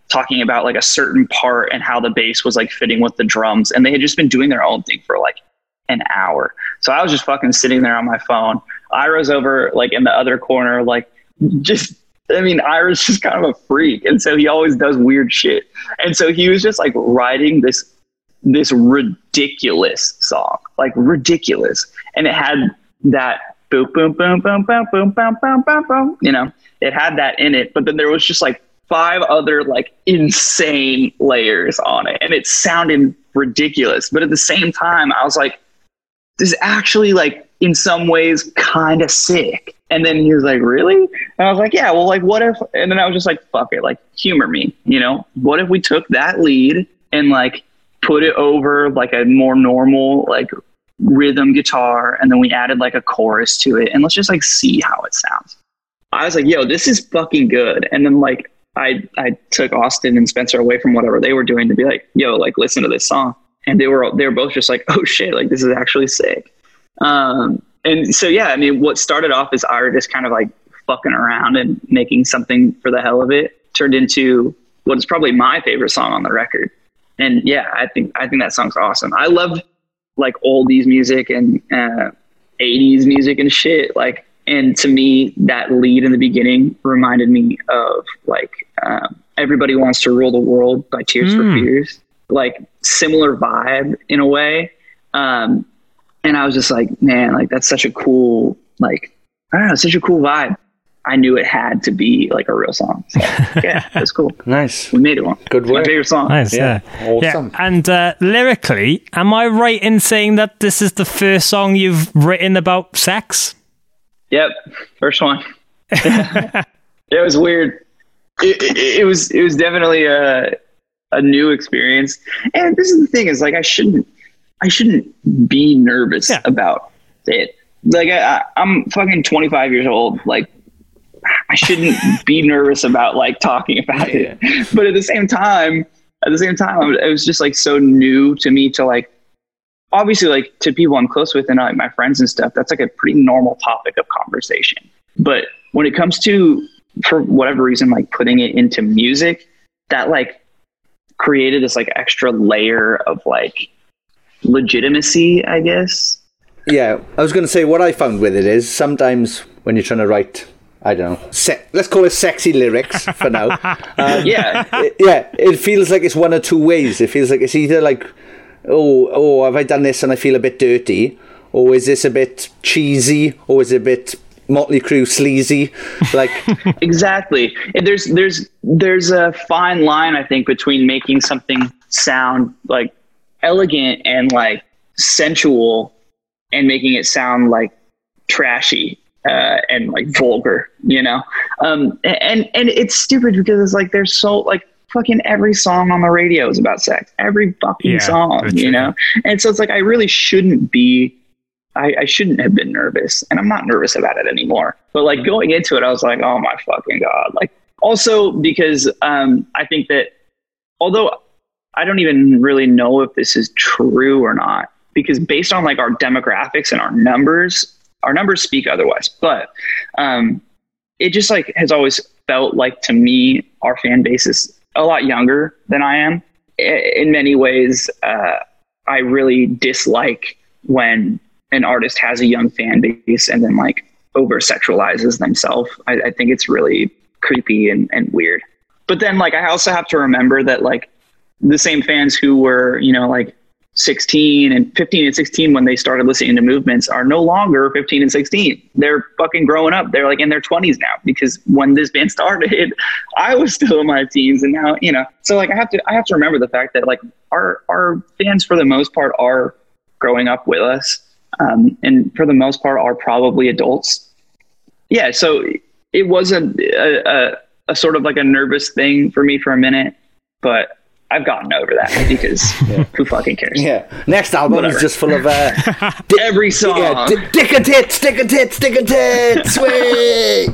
talking about like a certain part and how the bass was like fitting with the drums. And they had just been doing their own thing for like an hour. So I was just fucking sitting there on my phone. Ira's over like in the other corner, like just, I mean, Ira's just kind of a freak. And so he always does weird shit. And so he was just like writing this, this ridiculous song, like ridiculous. And it had that boom, boom, boom, boom, boom, boom, boom, boom, boom, boom, you know, it had that in it, but then there was just like five other like insane layers on it. And it sounded ridiculous. But at the same time, I was like, this is actually like in some ways kind of sick. And then he was like, really? And I was like, yeah, well, like what if, and then I was just like, fuck it, like humor me, you know, what if we took that lead and like put it over like a more normal, like rhythm guitar. And then we added like a chorus to it and let's just like see how it sounds. I was like, yo, this is fucking good. And then like, I, I took Austin and Spencer away from whatever they were doing to be like, yo, like listen to this song. And they were, they were both just like, oh shit, like this is actually sick. Um, and so, yeah, I mean, what started off as Ira just kind of like fucking around and making something for the hell of it turned into what is probably my favorite song on the record. And yeah, I think, I think that song's awesome. I love like oldies music and, uh, eighties music and shit. Like, and to me, that lead in the beginning reminded me of like, um, Everybody Wants to Rule the World by Tears mm. for Fears, like similar vibe in a way. Um, and I was just like, man, like that's such a cool, like, I don't know, such a cool vibe. I knew it had to be like a real song. So yeah, that's cool. Nice. We made it one. Good work. My favorite song. Nice, yeah. yeah. Awesome. Yeah. And uh, lyrically, am I right in saying that this is the first song you've written about sex? Yep. First one. It was weird. It, it, it was, it was definitely a, a new experience. And this is the thing is like, I shouldn't, I shouldn't be nervous yeah. about it. Like I, I'm fucking twenty-five years old. Like I shouldn't be nervous about like talking about it. But at the same time, at the same time, it was just like so new to me to like, obviously like to people I'm close with and like my friends and stuff, that's like a pretty normal topic of conversation. But when it comes to, for whatever reason, like putting it into music, that like created this like extra layer of like legitimacy, I guess. Yeah, I was going to say what I found with it is sometimes when you're trying to write, I don't know, se- let's call it sexy lyrics for now. Um, yeah. It, yeah, it feels like it's one or two ways. It feels like it's either like, oh, oh, have I done this and I feel a bit dirty? Or is this a bit cheesy? Or is it a bit Motley Crue sleazy? Like exactly. And there's there's there's a fine line, I think, between making something sound like elegant and like sensual and making it sound like trashy uh, and like vulgar, you know? Um, and, and it's stupid because it's like, there's so like fucking every song on the radio is about sex, every fucking yeah, song, you know? And so it's like, I really shouldn't be, I, I shouldn't have been nervous and I'm not nervous about it anymore. But like going into it, I was like, oh my fucking God. Like also because um, I think that although I don't even really know if this is true or not, because based on like our demographics and our numbers, our numbers speak otherwise. But um, it just like has always felt like to me, our fan base is a lot younger than I am. In many ways, uh, I really dislike when an artist has a young fan base and then like over sexualizes themselves. I, I think it's really creepy and, and weird. But then like I also have to remember that like the same fans who were, you know, like sixteen and fifteen and sixteen when they started listening to Movements are no longer fifteen and sixteen. They're fucking growing up. They're like in their twenties now, because when this band started, I was still in my teens, and now, you know, so like I have to I have to remember the fact that like our our fans for the most part are growing up with us, um, and for the most part are probably adults. Yeah, so it was a a, a a sort of like a nervous thing for me for a minute, but I've gotten over that because yeah. who fucking cares? Yeah. Next album Whatever. is just full of uh, di- every song. Yeah, di- dick and tits, dick and tits, dick and tits, sweet.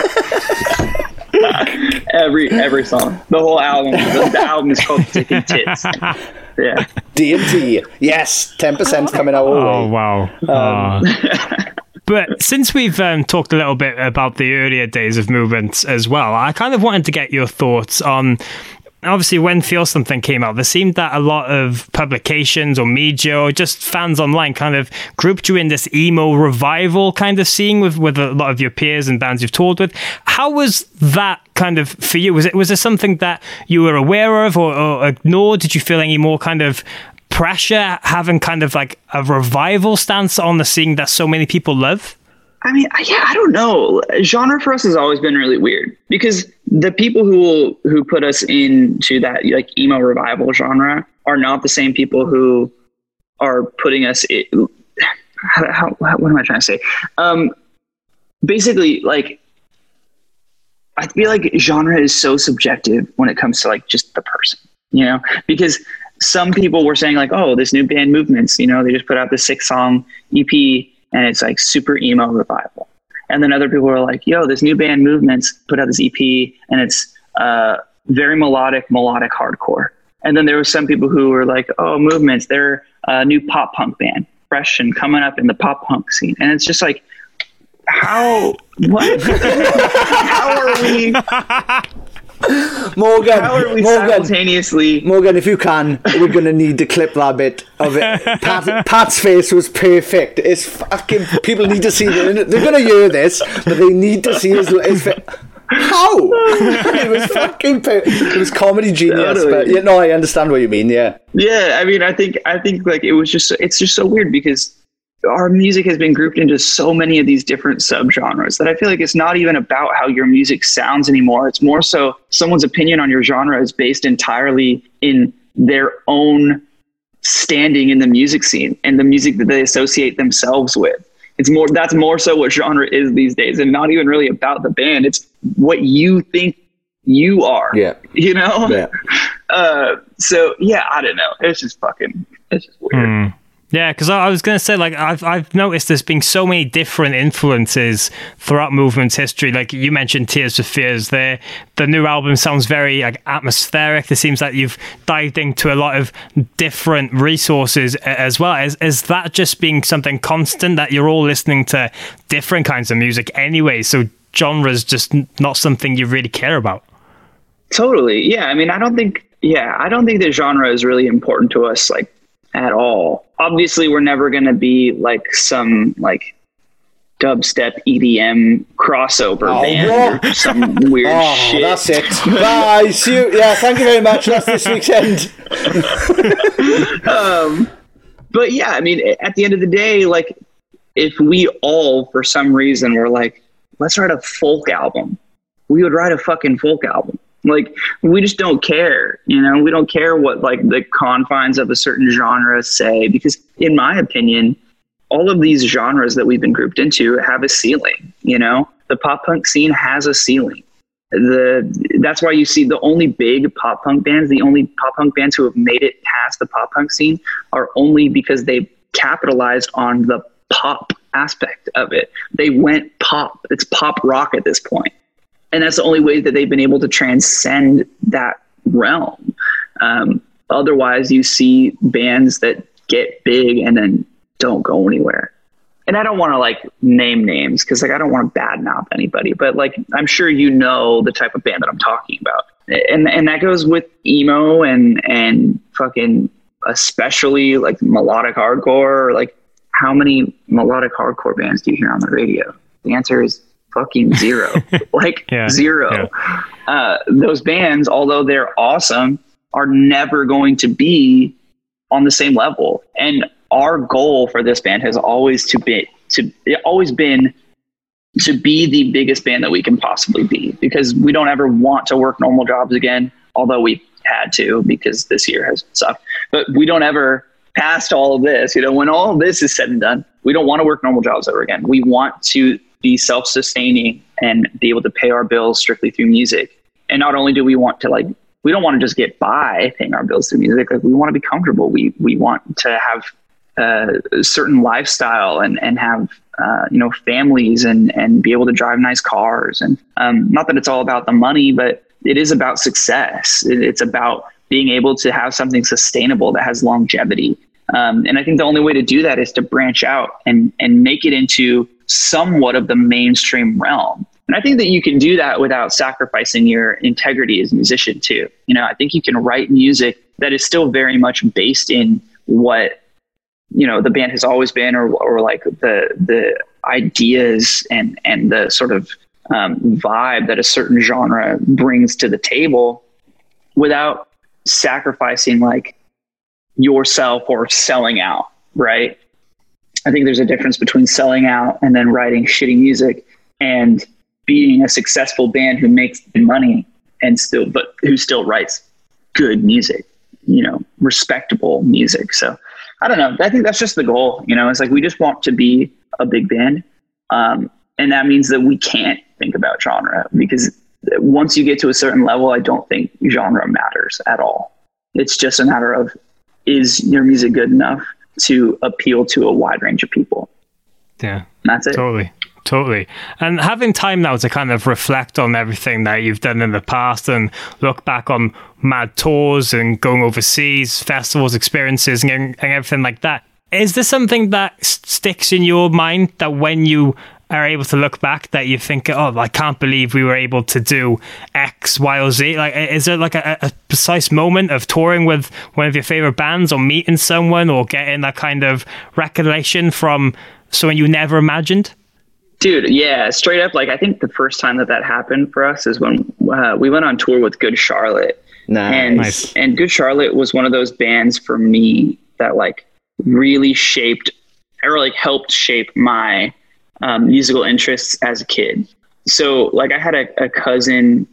every every song, the whole album. The, the album is called Dick and Tits. Yeah. D M T. Yes, ten percent coming our way. Oh wow. Um, But since we've um, talked a little bit about the earlier days of Movements as well, I kind of wanted to get your thoughts on Obviously, when Feel Something came out, there seemed that a lot of publications or media or just fans online kind of grouped you in this emo revival kind of scene with, with a lot of your peers and bands you've toured with. How was that kind of for you? Was it was there something that you were aware of or, or ignored? Did you feel any more kind of pressure having kind of like a revival stance on the scene that so many people love? I mean, yeah, I don't know. Genre for us has always been really weird because the people who who put us into that like emo revival genre are not the same people who are putting us in, how, how, what am I trying to say? Um, basically, like, I feel like genre is so subjective when it comes to like just the person, you know, because some people were saying like, oh, this new band Movements, you know, they just put out this six song E P and it's like super emo revival. And then other people were like, yo, this new band Movements put out this E P and it's uh, very melodic, melodic hardcore. And then there were some people who were like, oh, Movements, they're a new pop punk band, fresh and coming up in the pop punk scene. And it's just like, how, what? How are we... Morgan, How are we Morgan, simultaneously... Morgan, if you can, we're going to need to clip that bit of it. Pat, Pat's face was perfect. It's fucking... People need to see it. They're going to hear this, but they need to see his, his face. How? It was fucking... Per- it was comedy genius. Totally. But, yeah, no, I understand what you mean, yeah. Yeah, I mean, I think, I think like, it was just... It's just so weird because our music has been grouped into so many of these different subgenres that I feel like it's not even about how your music sounds anymore. It's more so someone's opinion on your genre is based entirely in their own standing in the music scene and the music that they associate themselves with. It's more, that's more so what genre is these days, and not even really about the band. It's what you think you are, yeah. you know? Yeah. Uh, so yeah, I don't know. It's just fucking, it's just weird. Mm. Yeah, because I was going to say, like, I've I've noticed there's been so many different influences throughout Movement's history. Like you mentioned, Tears for Fears. There, the new album sounds very like atmospheric. It seems like you've dived into a lot of different resources as well. Is is that just being something constant that you're all listening to different kinds of music anyway? So genre's just not something you really care about. Totally. Yeah. I mean, I don't think. Yeah, I don't think the genre is really important to us. Like. At all. Obviously, we're never going to be like some like dubstep E D M crossover oh, band or some weird oh, shit. That's it. Bye. See you. Yeah, thank you very much. That's this week's end. um, but yeah, I mean, at the end of the day, like if we all, for some reason, were like, let's write a folk album, we would write a fucking folk album. Like, we just don't care, you know, we don't care what like the confines of a certain genre say, because in my opinion, all of these genres that we've been grouped into have a ceiling, you know, the pop punk scene has a ceiling. The, that's why you see the only big pop punk bands, the only pop punk bands who have made it past the pop punk scene are only because they capitalized on the pop aspect of it. They went pop. It's pop rock at this point. And that's the only way that they've been able to transcend that realm. Um, otherwise, you see bands that get big and then don't go anywhere. And I don't want to like name names because like I don't want to badmouth anybody, but like I'm sure you know the type of band that I'm talking about. And and that goes with emo and and fucking especially like melodic hardcore. Like how many melodic hardcore bands do you hear on the radio? The answer is fucking zero. Like yeah, zero. Yeah. Uh, those bands, although they're awesome, are never going to be on the same level. And our goal for this band has always to be to it always been to be the biggest band that we can possibly be, because we don't ever want to work normal jobs again, although we had to because this year has sucked. But we don't ever, past all of this, you know, when all of this is said and done, we don't want to work normal jobs ever again. We want to be self-sustaining and be able to pay our bills strictly through music. And not only do we want to like, we don't want to just get by paying our bills through music. Like we want to be comfortable. We we want to have uh, a certain lifestyle and and have uh, you know families and and be able to drive nice cars. And um, not that it's all about the money, but it is about success. It, it's about being able to have something sustainable that has longevity. Um, and I think the only way to do that is to branch out and and make it into somewhat of the mainstream realm. And I think that you can do that without sacrificing your integrity as a musician too. You know, I think you can write music that is still very much based in what, you know, the band has always been, or, or like the, the ideas and, and the sort of um, vibe that a certain genre brings to the table, without sacrificing like yourself or selling out. Right. I think there's a difference between selling out and then writing shitty music and being a successful band who makes money and still, but who still writes good music, you know, respectable music. So I don't know. I think that's just the goal. You know, it's like, we just want to be a big band. Um, and that means that we can't think about genre, because once you get to a certain level, I don't think genre matters at all. It's just a matter of, is your music good enough to appeal to a wide range of people? Yeah. And that's it. Totally. Totally. And having time now to kind of reflect on everything that you've done in the past and look back on mad tours and going overseas, festivals, experiences, and, and everything like that. Is there something that s- sticks in your mind that when you are able to look back that you think, oh, I can't believe we were able to do X, Y, or Z? Like, is there like a, a precise moment of touring with one of your favorite bands, or meeting someone, or getting that kind of recollection from someone you never imagined? Dude, yeah, straight up. Like, I think the first time that that happened for us is when uh, we went on tour with Good Charlotte. Nice. And, Nice. and Good Charlotte was one of those bands for me that like really shaped, or like helped shape my um, musical interests as a kid. So like, I had a, a cousin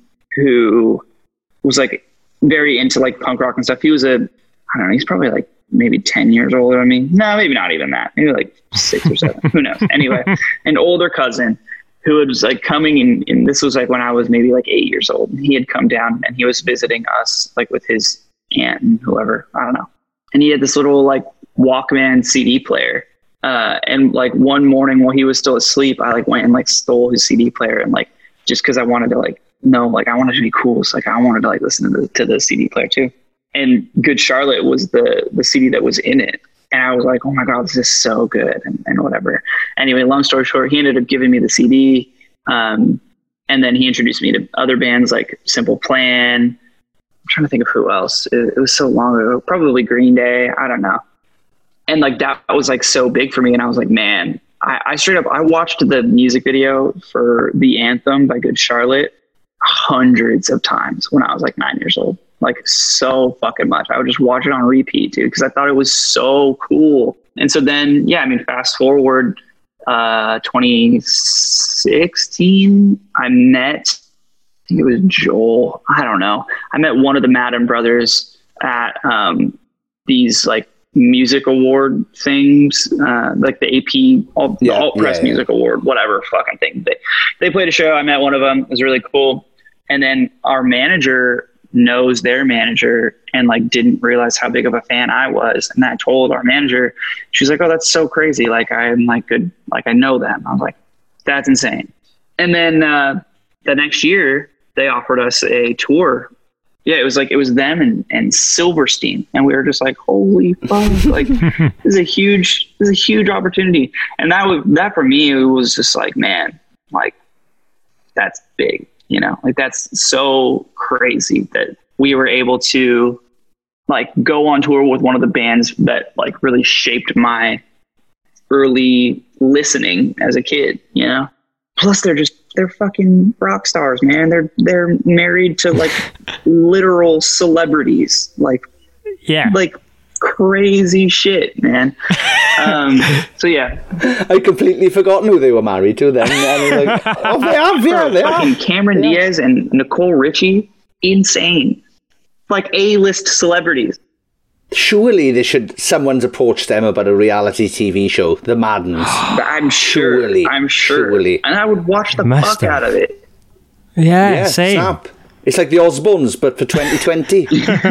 who was like very into like punk rock and stuff. He was a, I don't know, he's probably like maybe ten years older than me. No, maybe not even that. Maybe like six or seven. Who knows? Anyway, an older cousin who was like coming in, and this was like when I was maybe like eight years old. He had come down and he was visiting us like with his aunt and whoever, I don't know. And he had this little like Walkman C D player. Uh, and like one morning while he was still asleep, I like went and like stole his C D player, and like, just cause I wanted to like, no, like I wanted to be cool. So like, I wanted to like listen to the, to the C D player too. And Good Charlotte was the, the C D that was in it. And I was like, oh my God, this is so good, and, and whatever. Anyway, long story short, he ended up giving me the C D. Um, and then he introduced me to other bands like Simple Plan. I'm trying to think of who else. It, it was so long ago, probably Green Day. I don't know. And like, that was like so big for me. And I was like, man, I, I straight up, I watched the music video for The Anthem by Good Charlotte hundreds of times when I was like nine years old. Like, so fucking much. I would just watch it on repeat, dude, because I thought it was so cool. And so then, yeah, I mean, fast forward uh, twenty sixteen, I met, I think it was Joel. I don't know. I met one of the Madden brothers at um, these like music award things, uh, like the A P, Alt, yeah, the Alt Press yeah, yeah. Music Award, whatever fucking thing. They, they played a show. I met one of them. It was really cool. And then our manager knows their manager and like didn't realize how big of a fan I was. And I told our manager, she's like, oh, that's so crazy. Like, I'm like good. Like, I know them. I was like, that's insane. And then uh, the next year they offered us a tour. Yeah, it was like, it was them and, and Silverstein. And we were just like, holy fuck, like this is a huge, this is a huge opportunity. And that was, that for me, it was just like, man, like that's big. You know, like that's so crazy that we were able to like go on tour with one of the bands that like really shaped my early listening as a kid, you know? Plus they're just, they're fucking rock stars, man. They're, they're married to like literal celebrities, like, yeah, like crazy shit, man. Um, so yeah, I'd completely forgotten who they were married to then. I was like, oh, they have, yeah, they fucking are. Cameron Yeah. Diaz and Nicole Richie, insane. Like A-list celebrities. Surely they should, someone's approached them about a reality T V show, The Maddens. I'm sure. Surely, I'm sure. surely. And I would watch the Must fuck have. out of it. yeah, Yeah, same. snap. It's like the Osbournes, but for twenty twenty.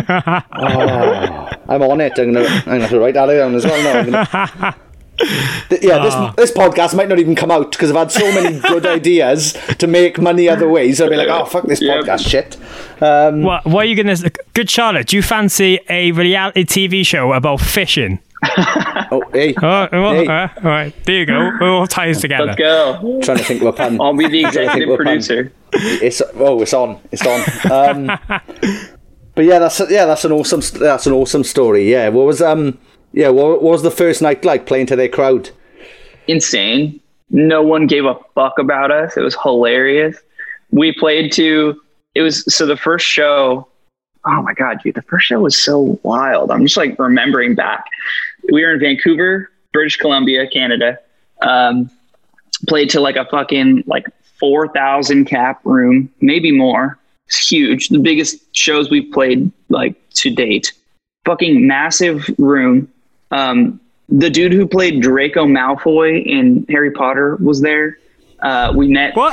Oh, I'm on it. I'm gonna, I'm gonna have to write that down as well. No, I'm gonna... Th- yeah, Oh. this this podcast might not even come out because I've had so many good ideas to make money other ways. I'll be like, oh fuck this Yep. podcast shit. Um, What, what are you going to... Good Charlotte, do you fancy a reality T V show about fishing? Oh, hey. Oh, well, Hey. uh, all right. There you go. It all ties together. Let's go. Trying to think of a pun. I'll be the executive we're pun. producer. It's oh, it's on, it's on. Um, but yeah, that's yeah, that's an awesome, that's an awesome story. Yeah, what was um, yeah, what, what was the first night like playing to their crowd? Insane. No one gave a fuck about us. It was hilarious. We played to. It was so the first show. Oh my god, dude! The first show was so wild. I'm just like remembering back. We were in Vancouver, British Columbia, Canada. Um, played to like a fucking like four thousand cap room, maybe more. It's huge. The biggest shows we've played like to date. Fucking massive room. Um, the dude who played Draco Malfoy in Harry Potter was there. Uh, we met. What?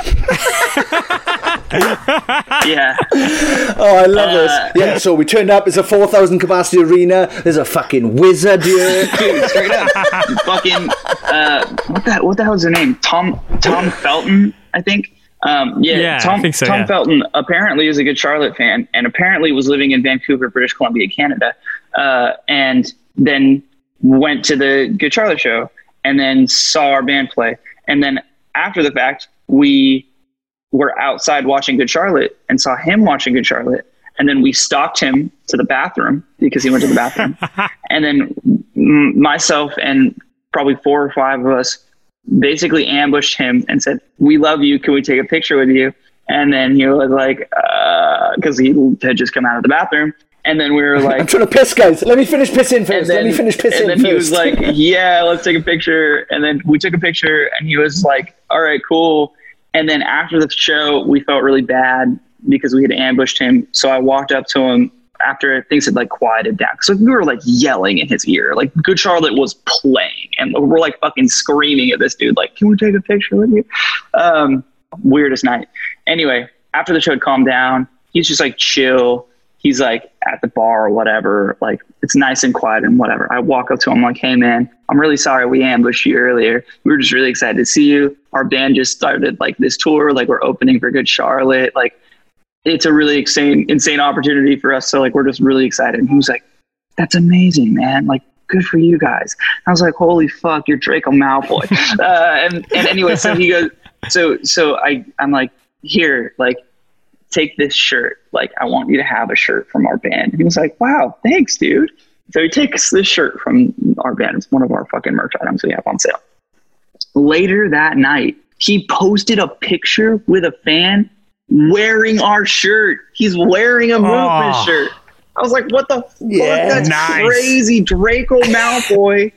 Yeah. Oh, I love Uh, this. Yeah, so we turned up. It's a four thousand capacity arena. There's a fucking wizard here. Dude, straight up. Fucking, uh, what the, what the hell is her name? Tom, Tom Felton, I think. Um, yeah, Yeah, Tom, I think so, Tom yeah. Felton apparently is a good Charlotte fan and apparently was living in Vancouver, British Columbia, Canada. Uh, and then went to the Good Charlotte show and then saw our band play. And then after the fact, we were outside watching Good Charlotte and saw him watching Good Charlotte. And then we stalked him to the bathroom because he went to the bathroom. And then m- myself and probably four or five of us basically ambushed him and said, "We love you. Can we take a picture with you?" And then he was like, uh, because he had just come out of the bathroom. And then we were like, I'm trying to piss, guys. Let me finish pissing and first. then, Let me finish pissing and then first. he was like, "Yeah, let's take a picture." And then we took a picture and he was like, "All right, cool." And then after the show, we felt really bad because we had ambushed him. So I walked up to him after things had like quieted down. So we were like yelling in his ear. Like Good Charlotte was playing and we're like fucking screaming at this dude. Like, "Can we take a picture with you?" Um, weirdest night. Anyway, after the show had calmed down, he's just like chill. He's like at the bar or whatever. Like it's nice and quiet and whatever. I walk up to him like, "Hey man, I'm really sorry we ambushed you earlier. We were just really excited to see you. Our band just started like this tour. Like we're opening for Good Charlotte. Like it's a really insane, insane opportunity for us. So like, we're just really excited." And he was like, "That's amazing, man. Like good for you guys." I was like, "Holy fuck, you're Draco Malfoy." uh, and, and anyway, so he goes, so, so I, I'm like, "Here, like, take this shirt. Like, I want you to have a shirt from our band." And he was like, "Wow, thanks, dude." So he takes this shirt from our band. It's one of our fucking merch items we have on sale. Later that night, he posted a picture with a fan wearing our shirt. He's wearing a movement Oh. shirt. I was like, "What the Yeah, fuck? That's nice. crazy." Draco Malfoy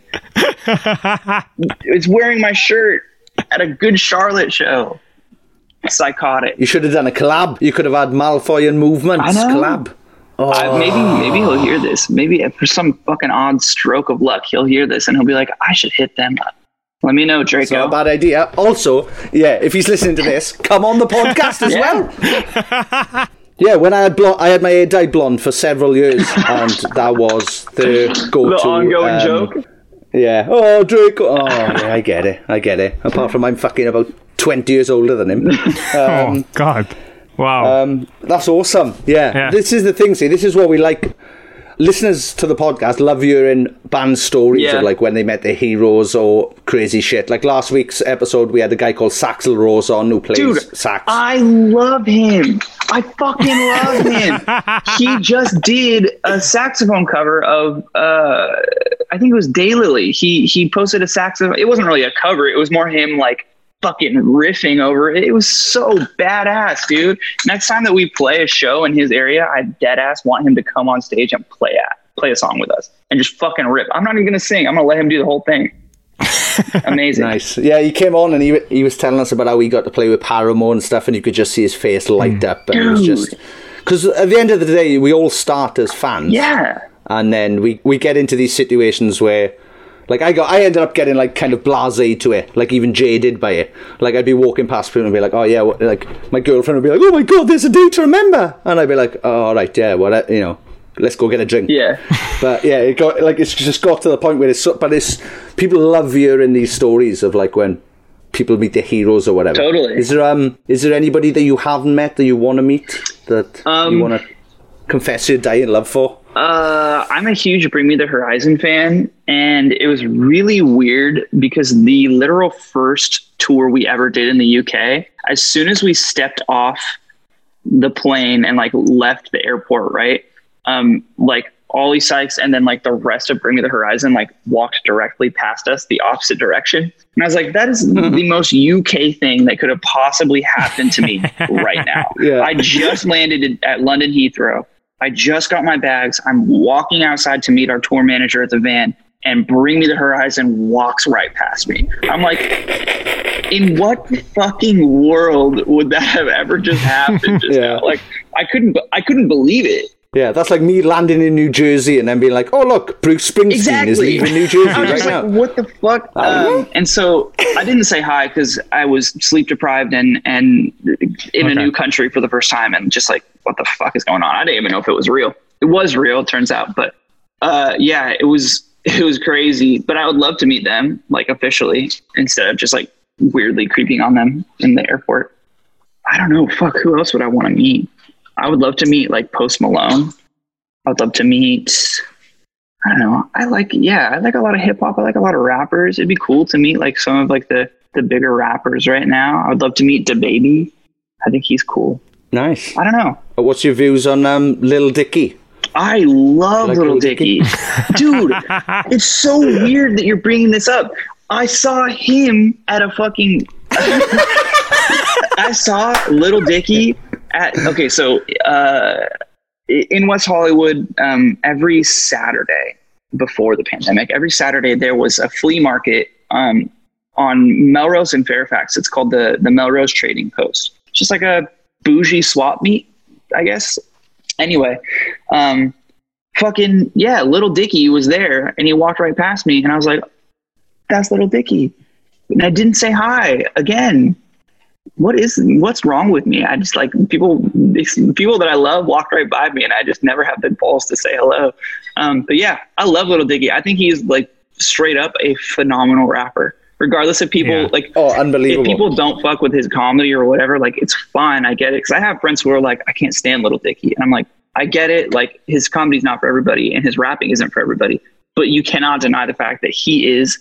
is wearing my shirt at a Good Charlotte show. Psychotic. You should have done a collab. You could have had Malfoy and Movements I know. collab. Oh. Uh, maybe maybe he'll hear this. Maybe for some fucking odd stroke of luck, he'll hear this and he'll be like, "I should hit them up." Let me know, Draco. It's not a bad idea. Also, yeah, if he's listening to this, come on the podcast as Yeah. well. Yeah, when I had blonde, I had my hair dyed blonde for several years, and that was the go-to. The ongoing um, joke. Yeah. Oh, Draco. Oh, yeah, I get it. I get it. Apart from I'm fucking about twenty years older than him. Oh, God. Wow. Um, that's awesome. Yeah. Yeah. This is the thing, see, this is what we like. Listeners to the podcast love hearing band stories Yeah. of like when they met their heroes or crazy shit. Like last week's episode, we had a guy called Saxel Rose on who plays Dude, sax. I love him. I fucking love him. He just did a saxophone cover of, uh, I think it was Daylily. He he posted a saxophone. It wasn't really a cover. It was more him like fucking riffing over it. It was so badass, dude. Next time that we play a show in his area, I dead ass want him to come on stage and play at play a song with us and just fucking rip. I'm not even gonna sing. I'm gonna let him do the whole thing. Amazing. Nice. Yeah, he came on and he he was telling us about how he got to play with Paramore and stuff, and you could just see his face light up. And it was Dude. just because at the end of the day, we all start as fans. Yeah. And then we, we get into these situations where, like, I got I ended up getting like kind of blasé to it, like even jaded by it. Like I'd be walking past people and be like, "Oh yeah," what, like my girlfriend would be like, "Oh my god, there's a day to remember," and I'd be like, "Oh, all right, yeah, well, you know, let's go get a drink." Yeah. But yeah, it got like it's just got to the point where it's so, but it's people love hearing these stories of like when people meet their heroes or whatever. Totally. Is there um is there anybody that you haven't met that you want to meet that Um, you want to confess your dying love for? Uh, I'm a huge Bring Me the Horizon fan, and it was really weird because the literal first tour we ever did in the U K, as soon as we stepped off the plane and like left the airport, right? Um, like Ollie Sykes and then like the rest of Bring Me the Horizon like walked directly past us the opposite direction. And I was like, that is mm-hmm. the most U K thing that could have possibly happened to me right now. Yeah. I just landed at London Heathrow. I just got my bags. I'm walking outside to meet our tour manager at the van, and Bring Me the Horizon walks right past me. I'm like, in what fucking world would that have ever just happened just yeah. now? Like, I couldn't, I couldn't believe it. Yeah, that's like me landing in New Jersey and then being like, oh, look, Bruce Springsteen exactly. is leaving New Jersey I was right just now. Like, what the fuck? Um, and so I didn't say hi because I was sleep deprived and, and in okay. a new country for the first time and just like, what the fuck is going on? I didn't even know if it was real. It was real, it turns out. But uh, yeah, it was it was crazy. But I would love to meet them, like officially, instead of just like weirdly creeping on them in the airport. I don't know. Fuck, who else would I want to meet? I would love to meet like Post Malone. I would love to meet, I don't know. I like, yeah, I like a lot of hip hop. I like a lot of rappers. It'd be cool to meet like some of like the, the bigger rappers right now. I would love to meet DaBaby. I think he's cool. Nice. I don't know. What's your views on um, Lil Dicky? I love like Lil Dicky. Dude, it's so weird that you're bringing this up. I saw him at a fucking, I saw Lil Dicky at, okay, so uh, in West Hollywood, um, every Saturday before the pandemic, every Saturday there was a flea market um, on Melrose and Fairfax. It's called the, the Melrose Trading Post. It's just like a bougie swap meet, I guess. Anyway, um, fucking, yeah, Lil Dicky was there and he walked right past me and I was like, that's Lil Dicky. And I didn't say hi again. What is, what's wrong with me? I just like people, people that I love walk right by me and I just never have the balls to say hello. Um, but yeah, I love Lil Dicky. I think he's like straight up a phenomenal rapper, regardless of people yeah. like, oh, unbelievable. If people don't fuck with his comedy or whatever, like it's fine. I get it. Cause I have friends who are like, I can't stand Lil Dicky. And I'm like, I get it. Like his comedy's not for everybody and his rapping isn't for everybody, but you cannot deny the fact that he is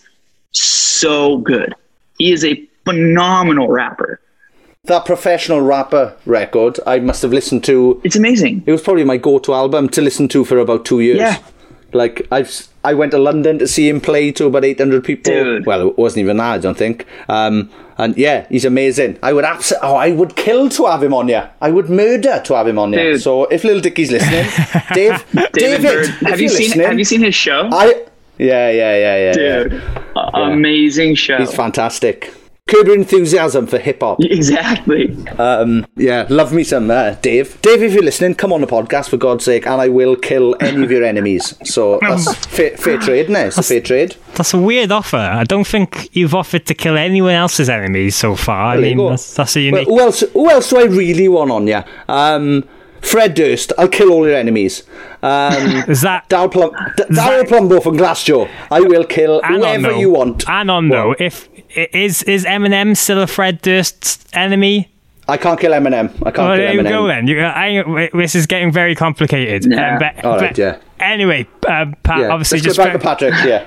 so good. He is a phenomenal rapper. That Professional Rapper record, I must have listened to. It's amazing. It was probably my go-to album to listen to for about two years. Yeah. Like, I've, I went to London to see him play to about eight hundred people. Dude. Well, it wasn't even that, I don't think. Um, and yeah, he's amazing. I would abs- oh, I would kill to have him on here. I would murder to have him on here. So if Lil Dicky's listening, Dave, David, David, have you seen? Have you seen his show? I yeah yeah yeah yeah. Dude, yeah. Uh, amazing show. He's fantastic. Curb Your Enthusiasm for hip hop. Exactly. Um, yeah, love me some uh, Dave. Dave, if you're listening, come on the podcast for God's sake, and I will kill any of your enemies. So that's fair, fair trade, isn't it? It's that's, a fair trade. That's a weird offer. I don't think you've offered to kill anyone else's enemies so far. I there mean, that's, that's a unique. Well, who else? Who else do I really want on? Yeah. Um, Fred Durst, I'll kill all your enemies. Um, Is that Daryl Plum- D- Daryl Plumbo from Glassjaw? I will kill whoever you want. And on though, if is is Eminem still a Fred Durst enemy? I can't kill Eminem. I can't well, kill there Eminem. you go then. You, I, this is getting very complicated. Yeah. Um, but, all right. but Yeah. Anyway, uh, Pat. Yeah. Obviously, Let's just go back to Patrick. Yeah.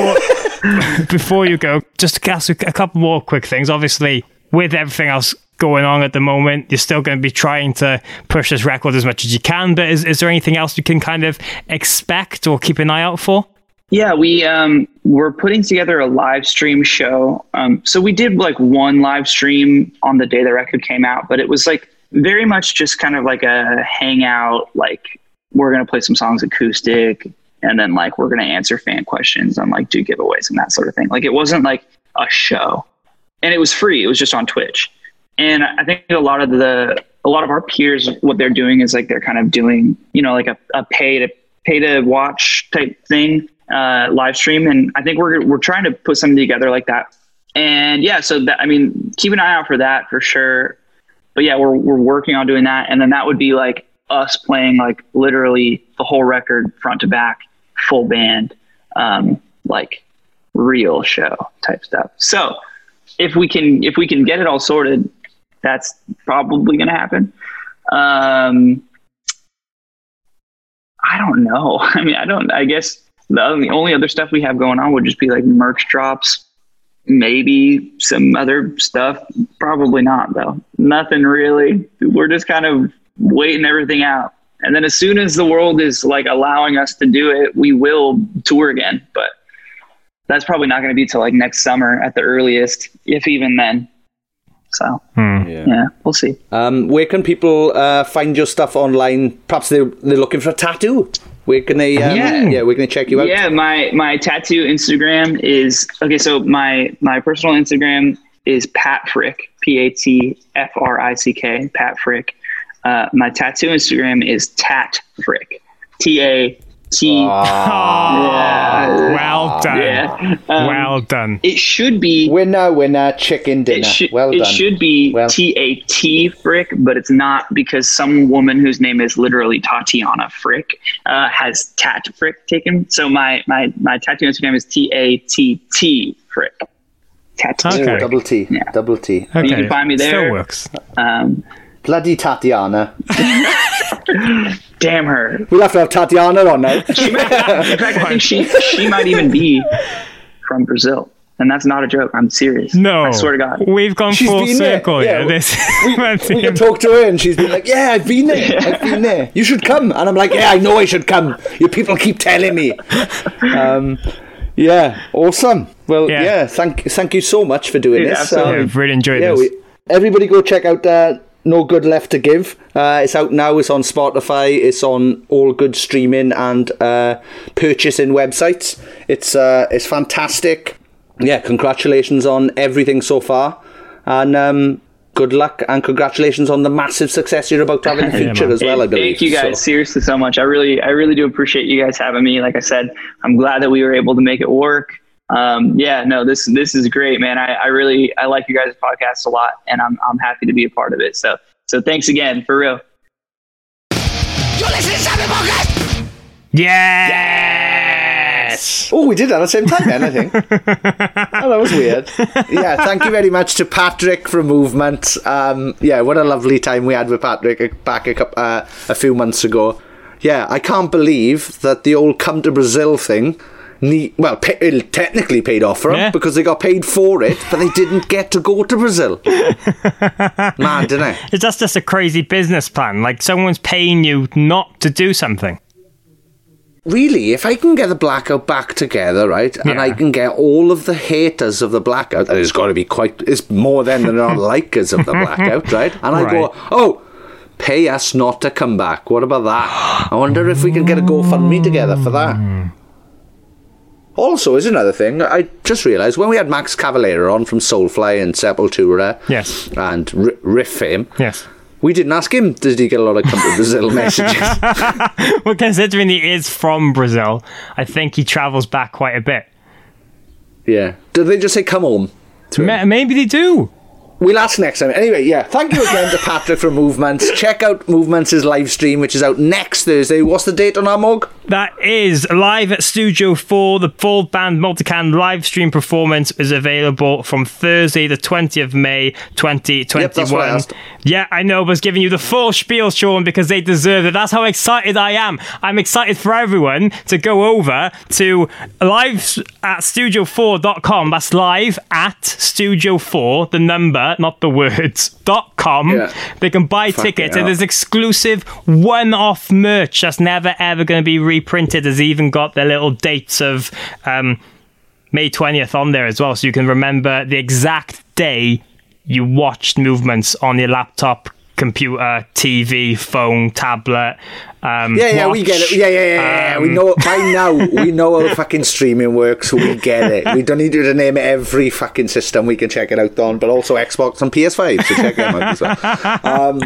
Before before you go, just to ask a couple more quick things. Obviously, with everything else going on at the moment, you're still going to be trying to push this record as much as you can, but is, is there anything else you can kind of expect or keep an eye out for? Yeah, we um we're putting together a live stream show. Um so we did like one live stream on the day the record came out, but it was like very much just kind of like a hangout, like we're gonna play some songs acoustic and then like we're gonna answer fan questions and like do giveaways and that sort of thing. Like it wasn't like a show. And it was free, it was just on Twitch. And I think a lot of the, a lot of our peers, what they're doing is like they're kind of doing, you know, like a, a pay to pay to watch type thing, uh, live stream. And I think we're we're trying to put something together like that. And yeah, so that, I mean, keep an eye out for that for sure. But yeah, we're we're working on doing that, and then that would be like us playing like literally the whole record front to back, full band, um, like real show type stuff. So if we can if we can get it all sorted, that's probably going to happen. Um, I don't know. I mean, I don't, I guess the only, only other stuff we have going on would just be like merch drops, maybe some other stuff. Probably not though. Nothing really. We're just kind of waiting everything out. And then as soon as the world is like allowing us to do it, we will tour again. But that's probably not going to be till like next summer at the earliest, if even then. So hmm. yeah. yeah, we'll see. Um, where can people uh, find your stuff online? Perhaps they're, they're looking for a tattoo. Where can they? Um, yeah. yeah, where can they check you out? Yeah, my my tattoo Instagram is okay. So my my personal Instagram is Pat Frick, P A T F R I C K, Pat Frick. Uh, my tattoo Instagram is Tat Frick, T A T. Oh, yeah. Well done. Yeah. Um, well done. It should be winner, winner, chicken dinner. Should, well it done. It should be well. T A T Frick, but it's not because some woman whose name is literally Tatiana Frick uh, has Tat Frick taken. So my my my tattoo Instagram is T A T T Frick. Tattoo. Okay. Frick. Double T. Yeah. Double T. Okay. You can find me there. Still works. Um, Bloody Tatiana. Damn her. We'll have to have Tatiana on now. She might, in fact, I think she, she might even be from Brazil. And that's not a joke. I'm serious. No. I swear to God. We've gone she's full circle. Yeah, yeah. This we, we can talk to her and she's been like, yeah, I've been there. I've been there. You should come. And I'm like, yeah, I know I should come. You people keep telling me. Um, yeah, awesome. Well, yeah, yeah thank, thank you so much for doing yeah, this. Absolutely. Um, I've really enjoyed yeah, this. We, everybody go check out uh, No Good Left to Give. Uh, it's out now. It's on Spotify. It's on all good streaming and uh, purchasing websites. It's uh, it's fantastic. Yeah, congratulations on everything so far, and um, good luck and congratulations on the massive success you're about to have in the future yeah, as well. I believe. Thank you guys so. seriously so much. I really, I really do appreciate you guys having me. Like I said, I'm glad that we were able to make it work. Um, yeah, no, this this is great, man. I, I really I like you guys' podcast a lot, and I'm I'm happy to be a part of it. So so thanks again, for real. You listen to Southern Podcast. Yes. yes. Oh, we did that at the same time then, I think. Oh, that was weird. Yeah, thank you very much to Patrick from Movement. Um, yeah, what a lovely time we had with Patrick back a, couple, uh, a few months ago. Yeah, I can't believe that the old come to Brazil thing. Need, well, pay, it technically paid off for them yeah. because they got paid for it, but they didn't get to go to Brazil. Mad, didn't it? It's just, just a crazy business plan. Like someone's paying you not to do something. Really, if I can get the Blackout back together, right, yeah. and I can get all of the haters of the Blackout, and it's got to be quite, it's more than there are likers of the Blackout, right? And I right. go, oh, pay us not to come back. What about that? I wonder if we can get a GoFundMe together for that. Also, is another thing, I just realised when we had Max Cavalera on from Soulfly and Sepultura yes. and R- Riff fame, yes. we didn't ask him, did he get a lot of come to Brazil messages? Well, considering he is from Brazil, I think he travels back quite a bit. Yeah. Did they just say come home? To Ma- maybe they do. We'll ask next time. Anyway, yeah, thank you again to Patrick from Movements. Check out Movements' live stream, which is out next Thursday. What's the date on our mug? That is live at Studio four. The full band multicam live stream performance is available from Thursday, the twentieth of May, twenty twenty-one. Yep, that's what I asked. Yeah, I know, but I was giving you the full spiel, Sean, because they deserve it. That's how excited I am. I'm excited for everyone to go over to live at studio four dot com. That's live at studio four, the number, not the words, dot com. Yeah. They can buy Fuck tickets, and there's exclusive one-off merch that's never ever going to be reprinted. Has even got their little dates of um, May twentieth on there as well, so you can remember the exact day you watched Movements on your laptop, computer, T V, phone, tablet. Um, yeah, yeah, watch. we get it. Yeah, yeah, yeah. Um, we know by now. We know how fucking streaming works. So we get it. We don't need you to name every fucking system we can check it out on, but also Xbox and P S five. So check them out as well. Um,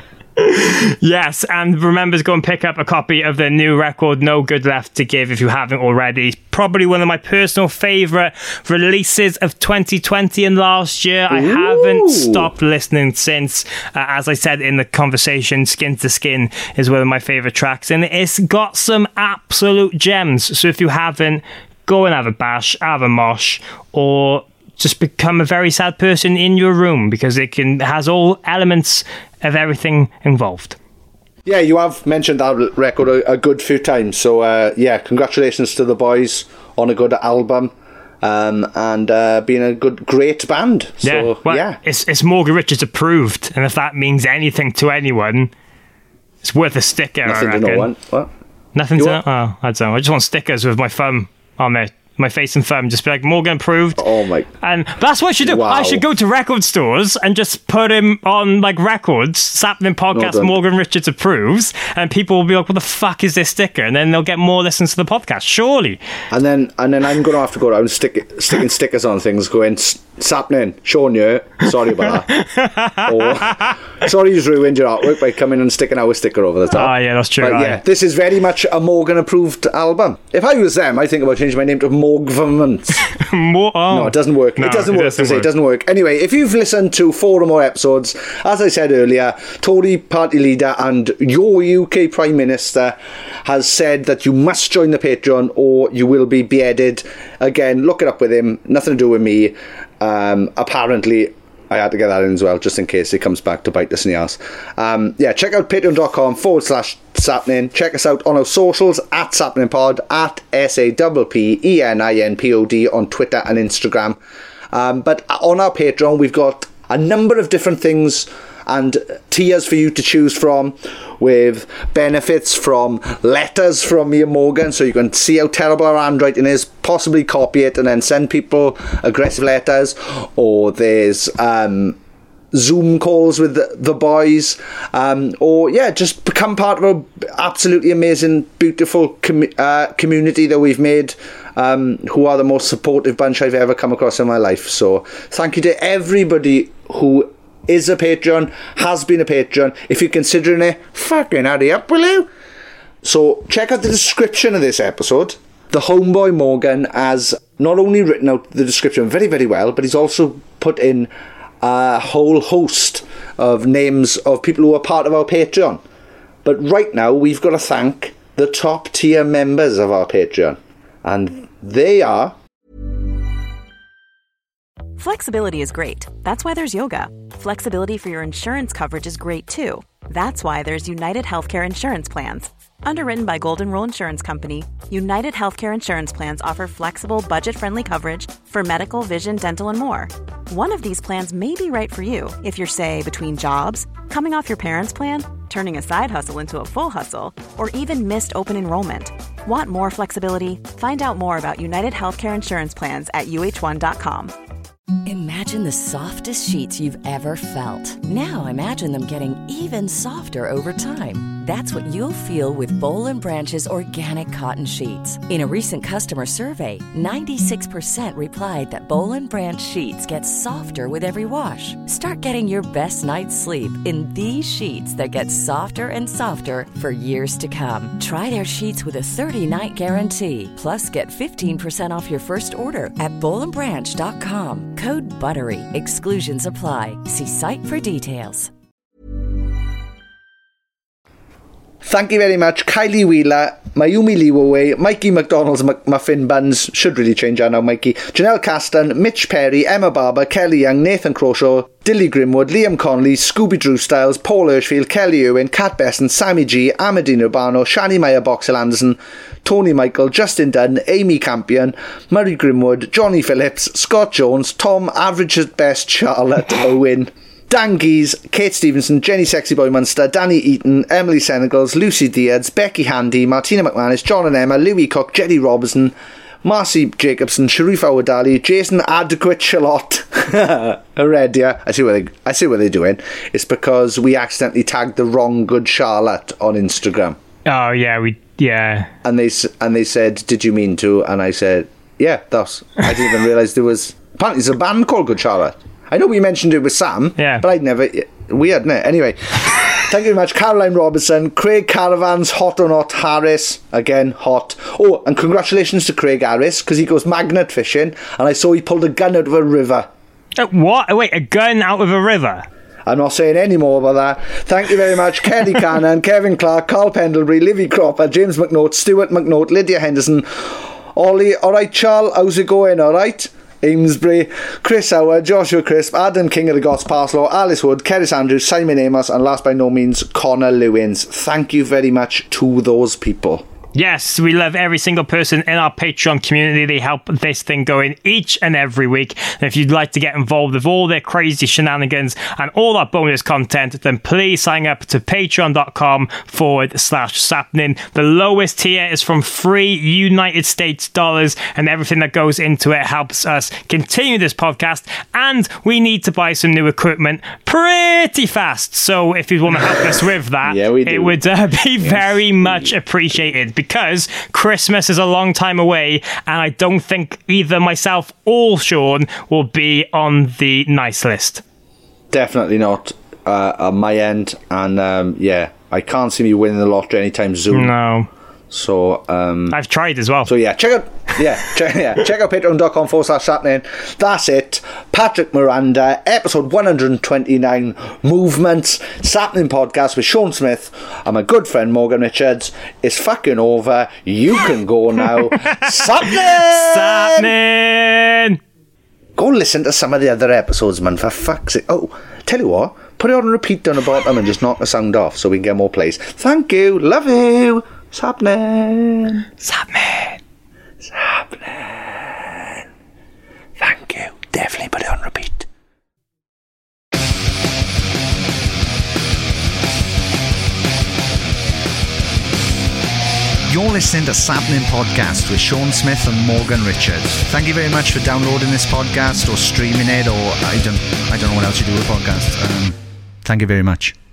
Yes, and remember to go and pick up a copy of their new record, No Good Left to Give, if you haven't already. Probably one of my personal favourite releases of twenty twenty and last year. I Ooh. haven't stopped listening since. Uh, as I said in the conversation, Skin to Skin is one of my favourite tracks, and it's got some absolute gems. So if you haven't, go and have a bash, have a mosh, or just become a very sad person in your room, because it can it has all elements of everything involved. Yeah, you have mentioned that record a, a good few times. So, uh, yeah, congratulations to the boys on a good album. Um, and uh, being a good, great band. So, yeah, well, yeah. It's, it's Morgan Richards approved, and if that means anything to anyone, it's worth a sticker. Nothing I reckon. to no one. What? Nothing You to. want? Oh, I don't know. I just want stickers with my thumb on there. My face and thumb, just be like Morgan approved. Oh my! And that's what I should do. Wow. I should go to record stores and just put him on like records. Sapling podcast No, Morgan Richards approves, and people will be like, "What the fuck is this sticker?" And then they'll get more listens to the podcast. Surely. And then, and then I'm going to have to go around stick, sticking stickers on things, going Sapling, Sean, you. Sorry about that. Or sorry, you've ruined your artwork by coming and sticking our sticker over the top. Oh yeah, that's true. But right. yeah, this is very much a Morgan approved album. If I was them, I'd think about changing my name to Morgverments. More, oh. No, it doesn't work. No, it doesn't it work. doesn't to say work. It doesn't work. Anyway, if you've listened to four or more episodes, as I said earlier, Tory party leader and your U K Prime Minister has said that you must join the Patreon or you will be beheaded. Again, look it up with him. Nothing to do with me. Um, apparently, I had to get that in as well, just in case it comes back to bite us in the arse. Um, yeah, check out patreon.com forward slash Sapnin. Check us out on our socials at SapninPod, at S A P P E N I N P O D on Twitter and Instagram. Um, but on our Patreon, we've got a number of different things and tiers for you to choose from, with benefits from letters from me and Morgan, so you can see how terrible our handwriting is, possibly copy it and then send people aggressive letters. Or there's um, Zoom calls with the, the boys, um, or yeah, just become part of a absolutely amazing, beautiful com- uh, community that we've made. Um, who are the most supportive bunch I've ever come across in my life. So thank you to everybody who is a Patreon, has been a Patreon. If you're considering it, fucking hurry up, will you? So check out the description of this episode. The homeboy Morgan has not only written out the description very, very well, but he's also put in a whole host of names of people who are part of our Patreon. But right now, we've got to thank the top tier members of our Patreon. And they are... Flexibility is great. That's why there's yoga. Flexibility for your insurance coverage is great too. That's why there's United Healthcare Insurance Plans. Underwritten by Golden Rule Insurance Company, United Healthcare Insurance Plans offer flexible, budget-friendly coverage for medical, vision, dental, and more. One of these plans may be right for you if you're, say, between jobs, coming off your parents' plan, turning a side hustle into a full hustle, or even missed open enrollment. Want more flexibility? Find out more about United Healthcare Insurance Plans at U H one dot com. Imagine the softest sheets you've ever felt. Now imagine them getting even softer over time. That's what you'll feel with Boll and Branch's organic cotton sheets. In a recent customer survey, ninety-six percent replied that Boll and Branch sheets get softer with every wash. Start getting your best night's sleep in these sheets that get softer and softer for years to come. Try their sheets with a thirty-night guarantee. Plus, get fifteen percent off your first order at boll and branch dot com. Code BUTTERY. Exclusions apply. See site for details. Thank you very much, Kylie Wheeler, Mayumi Liwaway, Mikey McDonald's McMuffin Buns, should really change that now, Mikey, Janelle Caston, Mitch Perry, Emma Barber, Kelly Young, Nathan Croshaw, Dilly Grimwood, Liam Conley, Scooby Drew Styles, Paul Hirschfield, Kelly Irwin, Kat Besson, Sammy G, Amadine Urbano, Shani Meyer Boxel Anderson, Tony Michael, Justin Dunn, Amy Campion, Murray Grimwood, Johnny Phillips, Scott Jones, Tom Average at Best, Charlotte Owen, Dan Geese, Kate Stevenson, Jenny Sexy Boy Munster, Danny Eaton, Emily Senegals, Lucy Diaz, Becky Handy, Martina McManus, John and Emma, Louis Cook, Jenny Robertson, Marcy Jacobson, Sharif Awadali, Jason Adequate Charlotte, Heredia. I see what they, I see what they're doing. It's because we accidentally tagged the wrong good Charlotte on Instagram. Oh yeah, we yeah. And they and they said, "Did you mean to?" And I said, "Yeah, that's." I didn't even realise there was. Apparently, there's a band called Good Charlotte. I know we mentioned it with Sam, yeah, but I'd never. Weird, isn't it? Anyway, thank you very much, Caroline Robertson, Craig Caravans, Hot or Not Harris, again hot. Oh, and congratulations to Craig Harris because he goes magnet fishing, and I saw he pulled a gun out of a river. Uh, what? Wait, a gun out of a river? I'm not saying any more about that. Thank you very much, Kelly Cannon, Kevin Clark, Carl Pendlebury, Livy Cropper, James McNaught, Stuart McNaught, Lydia Henderson, Ollie. All right, Charles, how's it going? All right. Amesbury, Chris Howard, Joshua Crisp, Adam King of the Goths Parslow, Alice Wood, Keris Andrews, Simon Amos, and last by no means, Connor Lewins. Thank you very much to those people. Yes, we love every single person in our Patreon community. They help this thing going each and every week. And if you'd like to get involved with all their crazy shenanigans and all our bonus content, then please sign up to patreon.com forward slash sapnin. The lowest tier is from three United States dollars, and everything that goes into it helps us continue this podcast. And we need to buy some new equipment pretty fast. So if you want to help us with that, yeah, we do. it would uh, be yes, very much appreciated. Because Christmas is a long time away, and I don't think either myself or Sean will be on the nice list. Definitely not uh, on my end, and um, yeah, I can't see me winning the lottery anytime soon. No. So um, I've tried as well. So yeah, check out yeah, check, yeah, check out patreon.com forward slash sapnin. That's it. Patrick Miranda, episode one hundred twenty-nine, Movements, Sapnin podcast with Sean Smith and my good friend Morgan Richards. It's fucking over. You can go now. Sapnin! Sapnin! Go listen to some of the other episodes, man, for fuck's sake. Oh, tell you what, put it on repeat down the bottom and just knock the sound off so we can get more plays. Thank you. Love you. Sapnin. Sapnin. Sapnin. Thank you. Definitely put it on repeat. You're listening to Sapnin Podcast with Sean Smith and Morgan Richards. Thank you very much for downloading this podcast or streaming it, or I don't, I don't know what else you do with podcasts. Um, thank you very much.